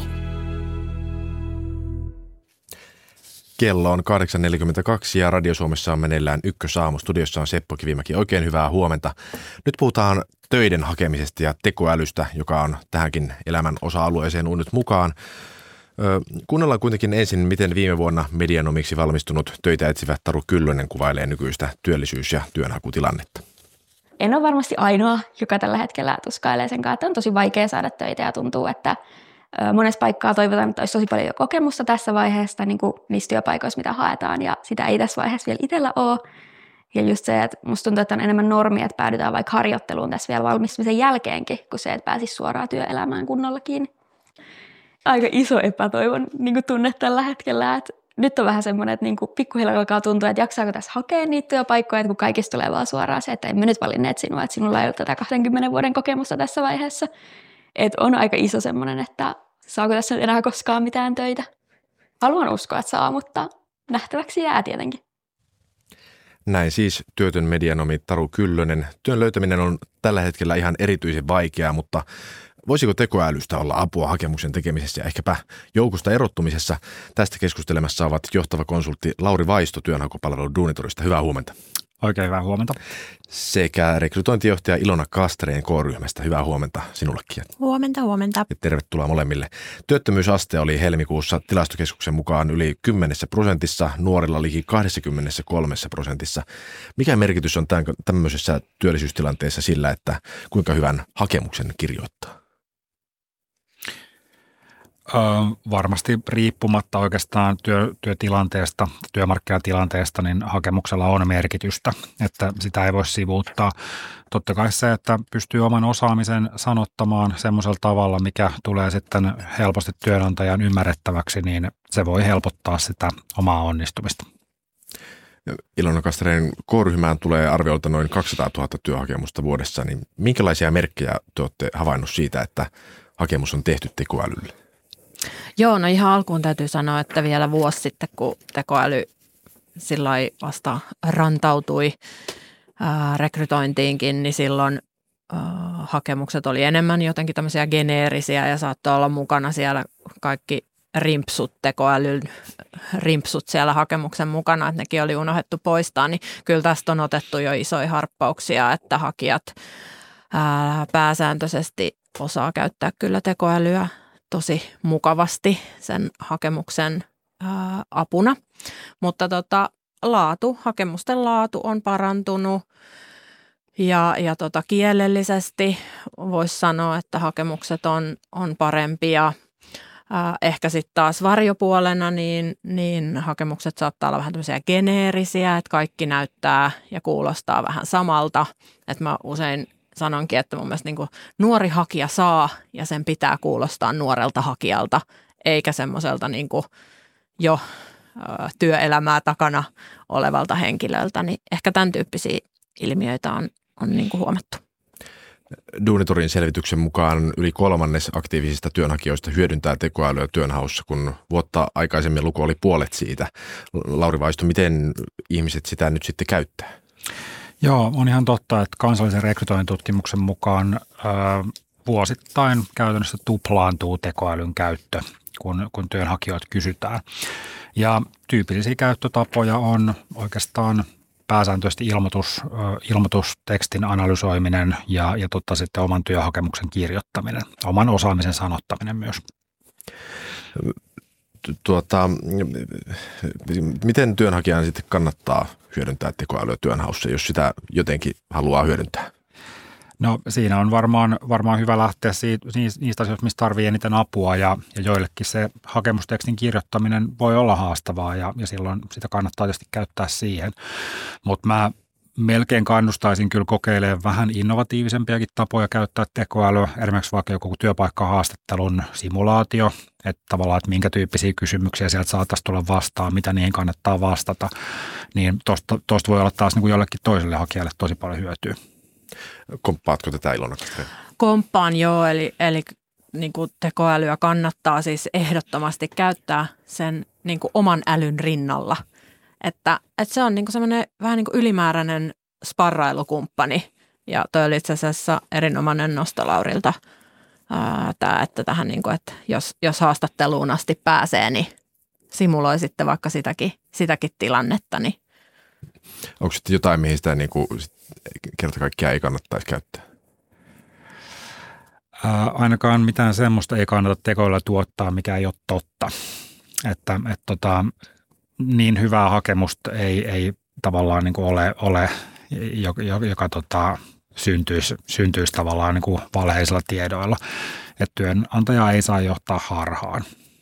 B: Kello on 8.42 ja Radio Suomessa on meneillään Ykkösaamu. Studiossa on Seppo Kivimäki. Oikein hyvää huomenta. Nyt puhutaan töiden hakemisesta ja tekoälystä, joka on tähänkin elämän osa-alueeseen uunut mukaan. Kuunnellaan kuitenkin ensin, miten viime vuonna medianomiksi valmistunut töitä etsivä Taru Kyllönen kuvailee nykyistä työllisyys- ja työnhakutilannetta.
I: En ole varmasti ainoa, joka tällä hetkellä tuskailee sen kanssa, että on tosi vaikea saada töitä ja tuntuu, että monessa paikkaa toivotaan, että olisi tosi paljon jo kokemusta tässä vaiheessa niin kuin niissä työpaikoissa, mitä haetaan, ja sitä ei tässä vaiheessa vielä itsellä ole. Ja just se, että musta tuntuu, että on enemmän normia, että päädytään vaikka harjoitteluun tässä vielä valmistumisen jälkeenkin, kuin se, että pääsisi suoraan työelämään kunnollakin. Aika iso epätoivon niin kuin tunne tällä hetkellä, että nyt on vähän semmoinen, että niin kuin pikkuhiljaa alkaa tuntua, että jaksaako tässä hakea niitä työpaikkoja, että kun kaikista tulee vaan suoraan se, että emme nyt valinneet sinua, että sinulla ei ole tätä 20 vuoden kokemusta tässä vaiheessa. Että on aika iso semmoinen, että saako tässä enää koskaan mitään töitä. Haluan uskoa, että saa, mutta nähtäväksi jää tietenkin.
B: Näin siis työtön medianomi Taru Kyllönen. Työn löytäminen on tällä hetkellä ihan erityisen vaikeaa, mutta voisiko tekoälystä olla apua hakemuksen tekemisessä ja ehkäpä joukosta erottumisessa? Tästä keskustelemassa ovat johtava konsultti Lauri Vaisto työnhakupalvelun Duunitorista. Hyvää huomenta.
J: Oikein hyvää huomenta.
B: Sekä rekrytointijohtaja Ilona Kastreen K-ryhmästä. Hyvää huomenta sinullekin.
K: Huomenta.
B: Ja tervetuloa molemmille. Työttömyysaste oli helmikuussa tilastokeskuksen mukaan yli 10%, nuorilla liki 23%. Mikä merkitys on tämmöisessä työllisyystilanteessa sillä, että kuinka hyvän hakemuksen kirjoittaa?
J: Varmasti riippumatta oikeastaan työtilanteesta, työmarkkinatilanteesta, niin hakemuksella on merkitystä, että sitä ei voi sivuuttaa. Totta kai se, että pystyy oman osaamisen sanottamaan semmoisella tavalla, mikä tulee sitten helposti työnantajan ymmärrettäväksi, niin se voi helpottaa sitä omaa onnistumista.
B: Ilona Kastreen K-ryhmään tulee arviolta noin 200 000 työhakemusta vuodessa, niin minkälaisia merkkejä te olette havainnut siitä, että hakemus on tehty tekoälylle?
K: Joo, no ihan alkuun täytyy sanoa, että vielä vuosi sitten, kun tekoäly sillai vasta rantautui rekrytointiinkin, niin silloin hakemukset oli enemmän jotenkin tämmöisiä geneerisiä ja saattoi olla mukana siellä kaikki rimpsut, tekoälyn rimpsut siellä hakemuksen mukana, että nekin oli unohdettu poistaa, niin kyllä tästä on otettu jo isoja harppauksia, että hakijat pääsääntöisesti osaa käyttää kyllä tekoälyä tosi mukavasti sen hakemuksen apuna, mutta hakemusten laatu on parantunut ja kielellisesti voisi sanoa, että hakemukset on parempia. Ehkä sitten taas varjopuolena, niin hakemukset saattaa olla vähän tämmöisiä geneerisiä, että kaikki näyttää ja kuulostaa vähän samalta, että mä usein sanonkin, että mun mielestä niin kuin nuori hakija saa ja sen pitää kuulostaa nuorelta hakijalta, eikä semmoiselta niin kuin jo työelämää takana olevalta henkilöltä. Niin ehkä tämän tyyppisiä ilmiöitä on niin kuin huomattu.
B: Duunitorin selvityksen mukaan yli 1/3 aktiivisista työnhakijoista hyödyntää tekoälyä työnhaussa, kun vuotta aikaisemmin luku oli puolet siitä. Lauri Vaisto, miten ihmiset sitä nyt sitten käyttää?
J: Joo, on ihan totta, että kansallisen rekrytointitutkimuksen mukaan vuosittain käytännössä tuplaantuu tekoälyn käyttö, kun työnhakijoita kysytään. Ja tyypillisiä käyttötapoja on oikeastaan pääsääntöisesti ilmoitustekstin analysoiminen ja sitten oman työhakemuksen kirjoittaminen, oman osaamisen sanottaminen myös.
B: Miten työnhakijan sitten kannattaa hyödyntää tekoälyä työnhaussa, jos sitä jotenkin haluaa hyödyntää?
J: No siinä on varmaan hyvä lähteä niistä asioista, mistä tarvii eniten apua ja joillekin se hakemustekstin kirjoittaminen voi olla haastavaa ja silloin sitä kannattaa tietysti käyttää siihen. Mutta mä melkein kannustaisin kyllä kokeilemaan vähän innovatiivisempiakin tapoja käyttää tekoälyä, esimerkiksi vaikka joku työpaikkahaastattelun simulaatio, että tavallaan, että minkä tyyppisiä kysymyksiä sieltä saataisiin tulla vastaan, mitä niihin kannattaa vastata, niin tuosta voi olla taas niin kuin jollekin toiselle hakijalle tosi paljon hyötyä.
B: Komppaatko tätä, Ilona?
K: Komppaan joo, eli niin kuin tekoälyä kannattaa siis ehdottomasti käyttää sen niin kuin oman älyn rinnalla. Että se on niin kuin semmoinen vähän niin kuin ylimääräinen sparrailukumppani. Ja toi oli itse asiassa erinomainen nosto Laurilta, että tähän niin kuin, että jos haastatteluun asti pääsee, niin simuloi sitten vaikka sitäkin tilannetta. Niin.
B: Onko sitten jotain, mihin sitä niin kuin kerta kaikkiaan ei kannattaisi käyttää?
J: Ainakaan mitään semmoista ei kannata tekoälyllä tuottaa, mikä ei ole totta. Että niin hyvää hakemusta ei tavallaan niin kuin ole joka syntyisi tavallaan niin kuin valheisilla tiedoilla. Että työnantaja ei saa johtaa harhaan.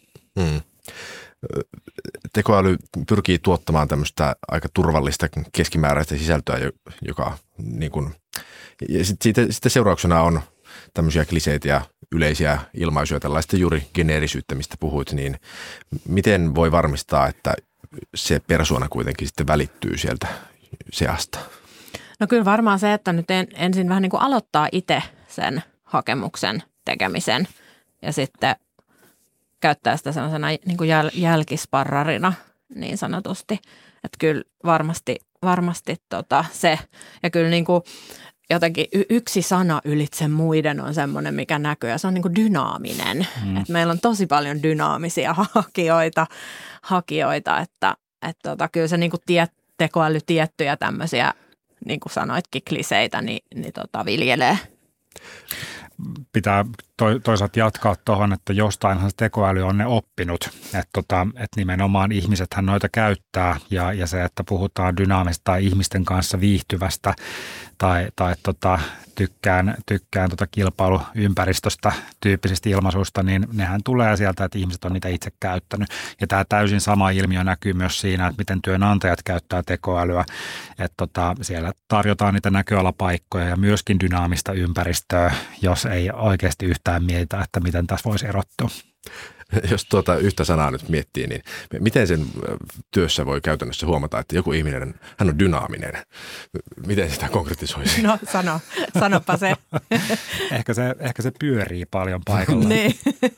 B: Tekoäly pyrkii tuottamaan tämmöistä aika turvallista keskimääräistä sisältöä, joka niin kuin, ja sitten seurauksena on tämmöisiä kliseitä ja yleisiä ilmaisuja, tällaista juuri geneerisyyttä, mistä puhuit, niin miten voi varmistaa, että se persoona kuitenkin sitten välittyy sieltä seasta? No
K: kyllä varmaan se, että nyt ensin vähän niin kuin aloittaa itse sen hakemuksen tekemisen ja sitten käyttää sitä sellaisena niin kuin jälkisparrarina niin sanotusti. Että kyllä varmasti se ja kyllä niin kuin jotenkin yksi sana ylitse muiden on semmoinen, mikä näkyy ja se on niin kuin dynaaminen. Että meillä on tosi paljon dynaamisia hakijoita että kyllä se niin kuin tekoäly tiettyjä tämmöisiä, niin kuin sanoitkin, kliseitä, niin viljelee.
J: Pitää toisaalta jatkaa tuohon, että jostainhan se tekoäly on ne oppinut, että nimenomaan ihmisethän noita käyttää ja se, että puhutaan dynaamista tai ihmisten kanssa viihtyvästä tai tykkään kilpailuympäristöstä tyyppisistä ilmaisuista, niin nehän tulee sieltä, että ihmiset on niitä itse käyttänyt. Ja tämä täysin sama ilmiö näkyy myös siinä, että miten työnantajat käyttää tekoälyä, että siellä tarjotaan niitä näköalapaikkoja ja myöskin dynaamista ympäristöä, jos ei oikeasti yhtään mietitä, että miten tässä voisi erottua.
B: Jos yhtä sanaa nyt miettii, niin miten sen työssä voi käytännössä huomata, että joku ihminen, hän on dynaaminen? Miten sitä konkretisoisi?
K: No sanopa se.
J: Ehkä se pyörii paljon paikalla.
K: Niin.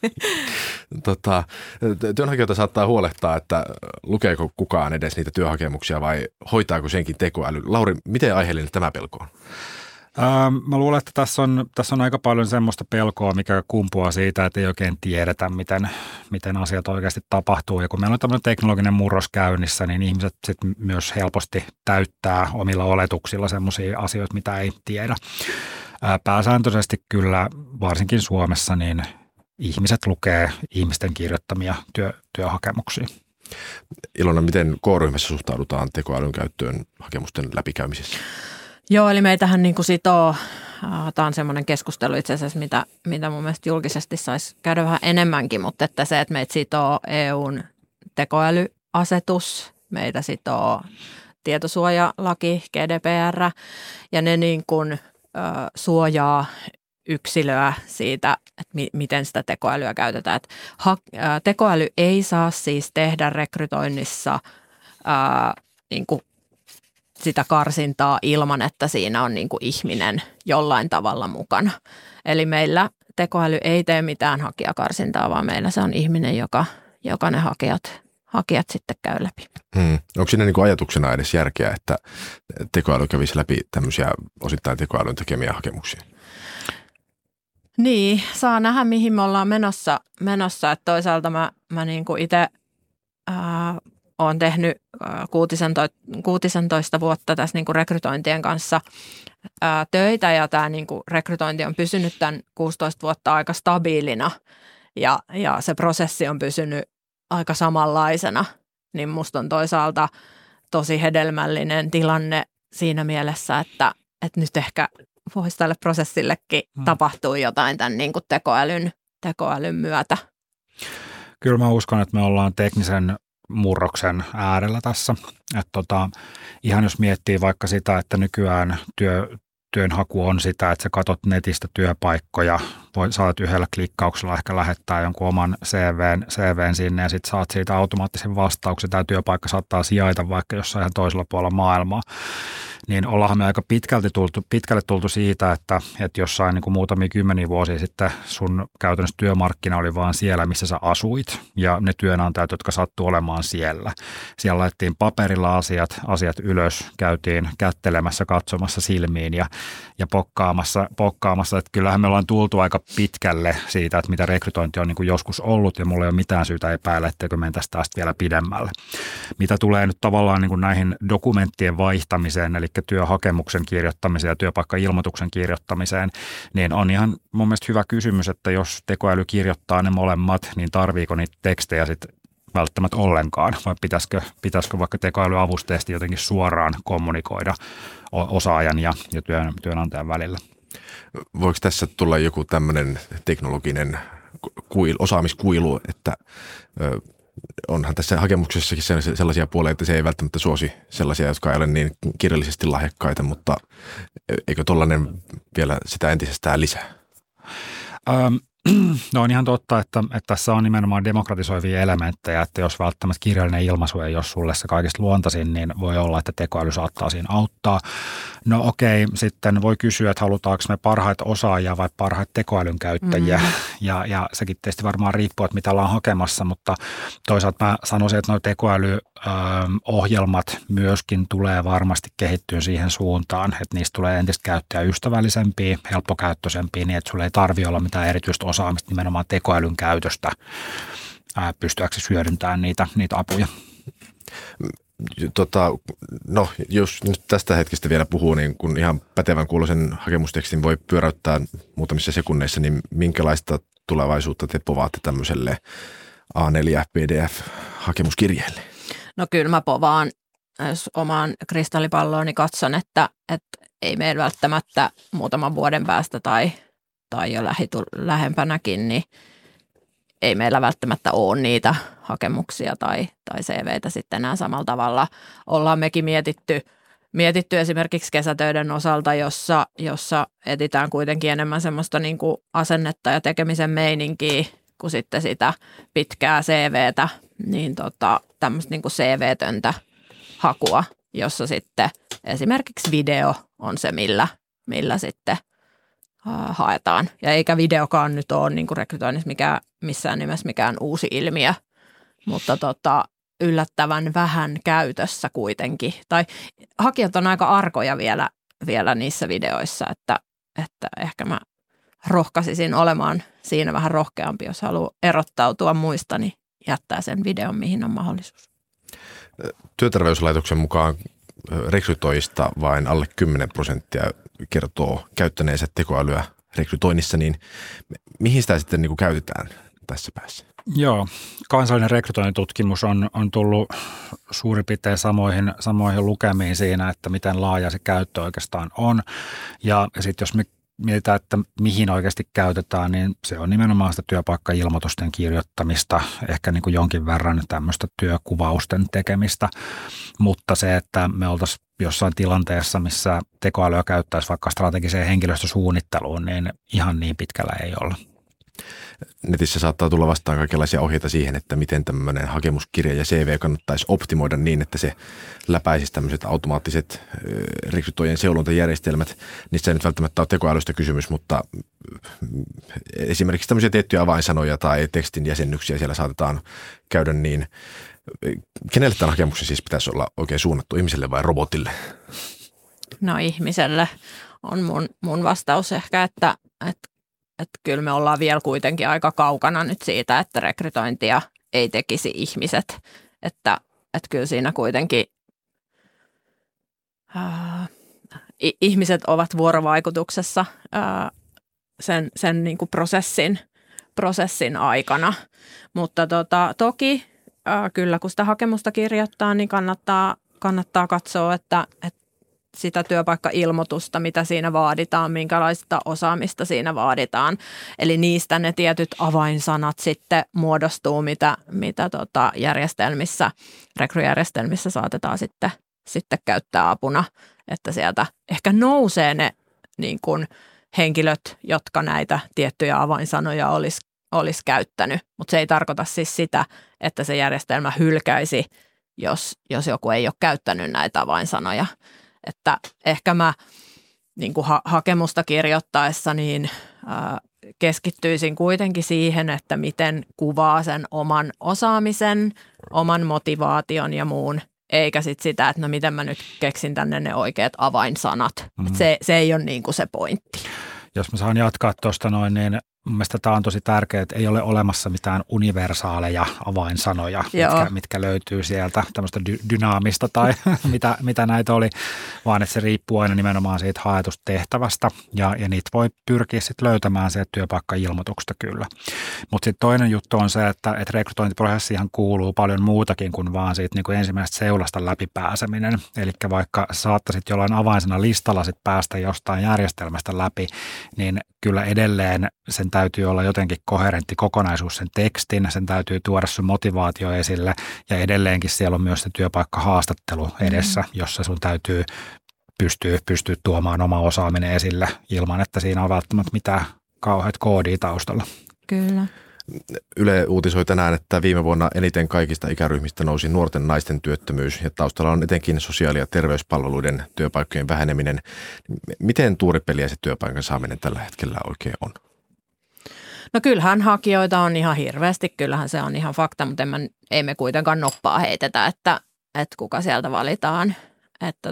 B: Työnhakijoita saattaa huolehtaa, että lukeeko kukaan edes niitä työhakemuksia vai hoitaako senkin tekoäly? Lauri, miten aiheellinen tämä pelko on?
J: Mä luulen, että tässä on aika paljon semmoista pelkoa, mikä kumpuaa siitä, että ei oikein tiedetä, miten asiat oikeasti tapahtuu. Ja kun meillä on tämmöinen teknologinen murros käynnissä, niin ihmiset sit myös helposti täyttää omilla oletuksilla semmoisia asioita, mitä ei tiedä. Pääsääntöisesti kyllä, varsinkin Suomessa, niin ihmiset lukee ihmisten kirjoittamia työhakemuksia.
B: Ilona, miten K-ryhmässä suhtaudutaan tekoälyn käyttöön hakemusten läpikäymisessä?
K: Joo, eli meitähän niin kuin sitoo, tämä on semmoinen keskustelu itse asiassa, mitä mun mielestä julkisesti saisi käydä vähän enemmänkin, mutta että se, että meitä sitoo EUn tekoälyasetus, meitä sitoo tietosuojalaki, GDPR, ja ne niin kuin suojaa yksilöä siitä, että miten sitä tekoälyä käytetään. Tekoäly ei saa siis tehdä rekrytoinnissa niin kuin sitä karsintaa ilman, että siinä on niin kuin ihminen jollain tavalla mukana. Eli meillä tekoäly ei tee mitään hakijakarsintaa, vaan meillä se on ihminen, joka ne hakijat sitten käy läpi.
B: Onko siinä niin kuin ajatuksena edes järkeä, että tekoäly kävisi läpi tämmöisiä osittain tekoälyn tekemiä hakemuksia?
K: Niin, saa nähdä mihin me ollaan menossa. Että toisaalta mä niin kuin itse olen tehnyt 16 vuotta tässä niin kuin rekrytointien kanssa töitä ja tämä niin kuin rekrytointi on pysynyt tämän 16 vuotta aika stabiilina ja se prosessi on pysynyt aika samanlaisena, niin musta on toisaalta tosi hedelmällinen tilanne siinä mielessä, että nyt ehkä tälle prosessillekin tapahtuu jotain tämän niin kuin tekoälyn myötä.
J: Kyllä mä uskon, että me ollaan teknisen murroksen äärellä tässä. Että ihan jos miettii vaikka sitä, että nykyään työnhaku on sitä, että sä katot netistä työpaikkoja, saat yhdellä klikkauksella ehkä lähettää jonkun oman CVn sinne ja sitten saat siitä automaattisen vastauksen. Tämä työpaikka saattaa sijaita vaikka jossain ihan toisella puolella maailmaa. Niin ollaanhan me aika pitkälle tultu siitä, että jossain niin kuin muutamia kymmeniä vuosia sitten sun käytännössä työmarkkina oli vaan siellä, missä sä asuit ja ne työnantajat, jotka sattuu olemaan siellä. Siellä laitettiin paperilla asiat ylös, käytiin kättelemässä, katsomassa silmiin ja pokkaamassa. Että kyllähän me ollaan tultu aika pitkälle siitä, että mitä rekrytointi on niin kuin joskus ollut ja mulla ei ole mitään syytä epäillä, etteikö mentäisi tästä vielä pidemmälle. Mitä tulee nyt tavallaan niin kuin näihin dokumenttien vaihtamiseen, eli työhakemuksen kirjoittamiseen ja työpaikkailmoituksen kirjoittamiseen, niin on ihan mun mielestä hyvä kysymys, että jos tekoäly kirjoittaa ne molemmat, niin tarviiko niitä tekstejä sitten välttämättä ollenkaan, vai pitäisikö vaikka tekoälyavusteisesti jotenkin suoraan kommunikoida osaajan ja työnantajan välillä?
B: Voiko tässä tulla joku tämmöinen teknologinen osaamiskuilu, että onhan tässä hakemuksessakin sellaisia puolia, että se ei välttämättä suosi sellaisia, jotka ei ole niin kirjallisesti lahjakkaita, mutta eikö tollainen vielä sitä entisestään lisää?
J: No on ihan totta, että tässä on nimenomaan demokratisoivia elementtejä, että jos välttämättä kirjallinen ilmaisu ei ole sulle se kaikista luontaisin, niin voi olla, että tekoäly saattaa siinä auttaa. No okei, sitten voi kysyä, että halutaanko me parhaita osaajia vai parhaita tekoälyn käyttäjiä, ja sekin tietysti varmaan riippuu, että mitä ollaan hakemassa, mutta toisaalta mä sanoisin, että nuo tekoälyohjelmat myöskin tulee varmasti kehittyä siihen suuntaan, että niistä tulee entistä käyttäjäystävällisempiä, helppokäyttöisempiä, niin että sulla ei tarvitse olla mitään erityistä osaamista nimenomaan tekoälyn käytöstä pystyäksesi hyödyntämään niitä apuja.
B: No, jos nyt tästä hetkestä vielä puhuu, niin kun ihan pätevän kuuloisen hakemustekstin voi pyöräyttää muutamissa sekunneissa, niin minkälaista tulevaisuutta te povaatte tämmöiselle A4 PDF-hakemuskirjeelle?
K: No kyllä mä povaan, jos omaan kristallipallooni katson, että ei meillä välttämättä muutaman vuoden päästä tai jo lähempänäkin, niin ei meillä välttämättä ole niitä hakemuksia tai CVitä sitten enää samalla tavalla. Ollaan mekin mietitty esimerkiksi kesätöiden osalta, jossa etsitään kuitenkin enemmän semmoista niin kuin asennetta ja tekemisen meininkiä kuin sitten sitä pitkää CVtä, niin tämmöistä niin kuin CV-töntä hakua, jossa sitten esimerkiksi video on se, millä sitten haetaan. Ja eikä videokaan nyt ole niin kuin rekrytoinnissa missään nimessä mikään uusi ilmiö, mutta yllättävän vähän käytössä kuitenkin. Tai hakijat on aika arkoja vielä niissä videoissa, että ehkä mä rohkaisisin olemaan siinä vähän rohkeampi, jos haluaa erottautua muista, niin jättää sen videon, mihin on mahdollisuus.
B: Työterveyslaitoksen mukaan rekrytoijista vain alle 10% kertoo käyttäneensä tekoälyä rekrytoinnissa, niin mihin sitä sitten niin kuin käytetään tässä päässä?
J: Joo, kansallinen rekrytointitutkimus on tullut suurin piirtein samoihin lukemiin siinä, että miten laaja se käyttö oikeastaan on. Ja sitten jos me mietitään, että mihin oikeasti käytetään, niin se on nimenomaan sitä työpaikkailmoitusten kirjoittamista, ehkä niin kuin jonkin verran tämmöistä työkuvausten tekemistä, mutta se, että me oltaisiin jossain tilanteessa, missä tekoälyä käyttäisi vaikka strategiseen henkilöstösuunnitteluun, niin ihan niin pitkällä ei olla.
B: Netissä saattaa tulla vastaan kaikenlaisia ohjeita siihen, että miten tämmöinen hakemuskirja ja CV kannattaisi optimoida niin, että se läpäisisi tämmöiset automaattiset rekrytoijien seulontajärjestelmät. Niissä ei nyt välttämättä ole tekoälystä kysymys, mutta esimerkiksi tämmöisiä tiettyjä avainsanoja tai tekstin jäsennyksiä siellä saatetaan käydä niin. Kenelle tämän hakemuksen siis pitäisi olla oikein suunnattu, ihmiselle vai robotille?
K: No ihmiselle on mun vastaus ehkä, että kyllä me ollaan vielä kuitenkin aika kaukana nyt siitä, että rekrytointia ei tekisi ihmiset. Että kyllä siinä kuitenkin ihmiset ovat vuorovaikutuksessa sen niin kuin prosessin aikana. Mutta toki kyllä kun sitä hakemusta kirjoittaa, niin kannattaa katsoa, että sitä työpaikkailmoitusta, mitä siinä vaaditaan, minkälaista osaamista siinä vaaditaan. Eli niistä ne tietyt avainsanat sitten muodostuu, mitä järjestelmissä, rekryjärjestelmissä saatetaan sitten käyttää apuna, että sieltä ehkä nousee ne niin kuin henkilöt, jotka näitä tiettyjä avainsanoja olisi käyttänyt, mutta se ei tarkoita siis sitä, että se järjestelmä hylkäisi, jos joku ei ole käyttänyt näitä avainsanoja. Että ehkä mä niin kuin hakemusta kirjoittaessa niin keskittyisin kuitenkin siihen, että miten kuvaa sen oman osaamisen, oman motivaation ja muun, eikä sit sitä, että no miten mä nyt keksin tänne ne oikeat avainsanat. Mm-hmm. Se ei ole niin kuin se pointti.
J: Jos mä saan jatkaa tuosta noin, niin mun mielestä tämä on tosi tärkeää, että ei ole olemassa mitään universaaleja avainsanoja, mitkä löytyy sieltä, tämmöistä dynaamista tai mitä näitä oli, vaan että se riippuu aina nimenomaan siitä haetusta tehtävästä ja niitä voi pyrkiä sitten löytämään sieltä työpaikkailmoituksesta kyllä. Mutta sitten toinen juttu on se, että rekrytointiprosessihan kuuluu paljon muutakin kuin vaan siitä niin kuin ensimmäisestä seulasta läpipääseminen. Eli vaikka saattaisit jollain avainsana listalla sit päästä jostain järjestelmästä läpi, niin kyllä edelleen sen täytyy olla jotenkin koherentti kokonaisuus sen tekstin, sen täytyy tuoda sun motivaatio esille ja edelleenkin siellä on myös se työpaikkahaastattelu edessä, jossa sun täytyy pystyä tuomaan oma osaaminen esille ilman, että siinä on välttämättä mitään kauheat koodia taustalla.
K: Kyllä.
B: Yle uutisoi tänään, että viime vuonna eniten kaikista ikäryhmistä nousi nuorten naisten työttömyys ja taustalla on etenkin sosiaali- ja terveyspalveluiden työpaikkojen väheneminen. Miten tuuripeliä se työpaikan saaminen tällä hetkellä oikein on?
K: No kyllähän hakijoita on ihan hirveästi, kyllähän se on ihan fakta, mutta ei me kuitenkaan noppaa heitetä, että kuka sieltä valitaan. Että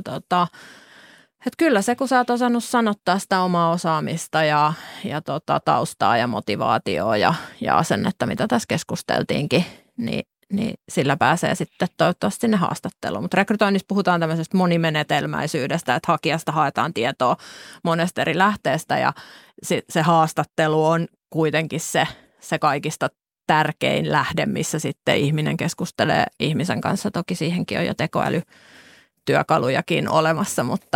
K: kyllä se, kun sä oot osannut sanottaa sitä omaa osaamista ja taustaa ja motivaatioa ja asennetta, mitä tässä keskusteltiinkin, niin sillä pääsee sitten toivottavasti sinne haastatteluun. Mutta rekrytoinnissa puhutaan tämmöisestä monimenetelmäisyydestä, että hakijasta haetaan tietoa monesta eri lähteestä ja se haastattelu on kuitenkin se kaikista tärkein lähde, missä sitten ihminen keskustelee ihmisen kanssa. Toki siihenkin on jo tekoälytyökalujakin olemassa, mutta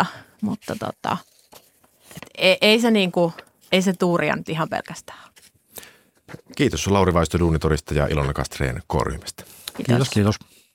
K: ei se tuuria nyt ihan pelkästään.
B: Kiitos Lauri Vaisto Duunitorista ja Ilona Kastreen K-ryhmästä.
J: Kiitos.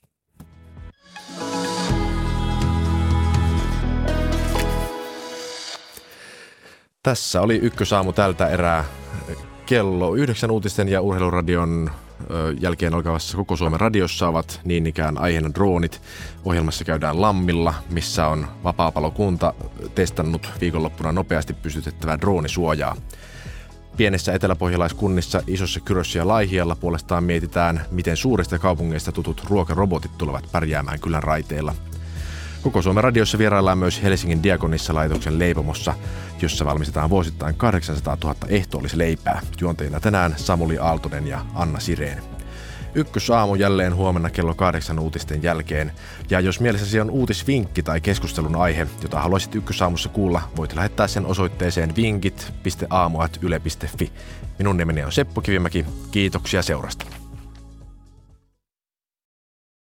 B: Tässä oli Ykkösaamu tältä erää. Kello 9 uutisten ja urheiluradion jälkeen alkavassa Koko Suomen radiossa ovat niin ikään aiheena droonit. Ohjelmassa käydään Lammilla, missä on vapaapalokunta testannut viikonloppuna nopeasti pystytettävää droonisuojaa. Pienessä eteläpohjalaiskunnissa Isossa Kyrössä ja Laihialla puolestaan mietitään, miten suurista kaupungeista tutut ruokarobotit tulevat pärjäämään kylän raiteilla. Koko Suomen radiossa vieraillaan myös Helsingin Diakonissa-laitoksen leipomossa, jossa valmistetaan vuosittain 800 000 ehtoollisleipää. Juonteina tänään Samuli Aaltonen ja Anna Sireen. Ykkösaamu jälleen huomenna kello 8 uutisten jälkeen. Ja jos mielessäsi on uutisvinkki tai keskustelun aihe, jota haluaisit Ykkösaamussa kuulla, voit lähettää sen osoitteeseen vinkit.aamu@yle.fi. Minun nimeni on Seppo Kivimäki. Kiitoksia seurasta.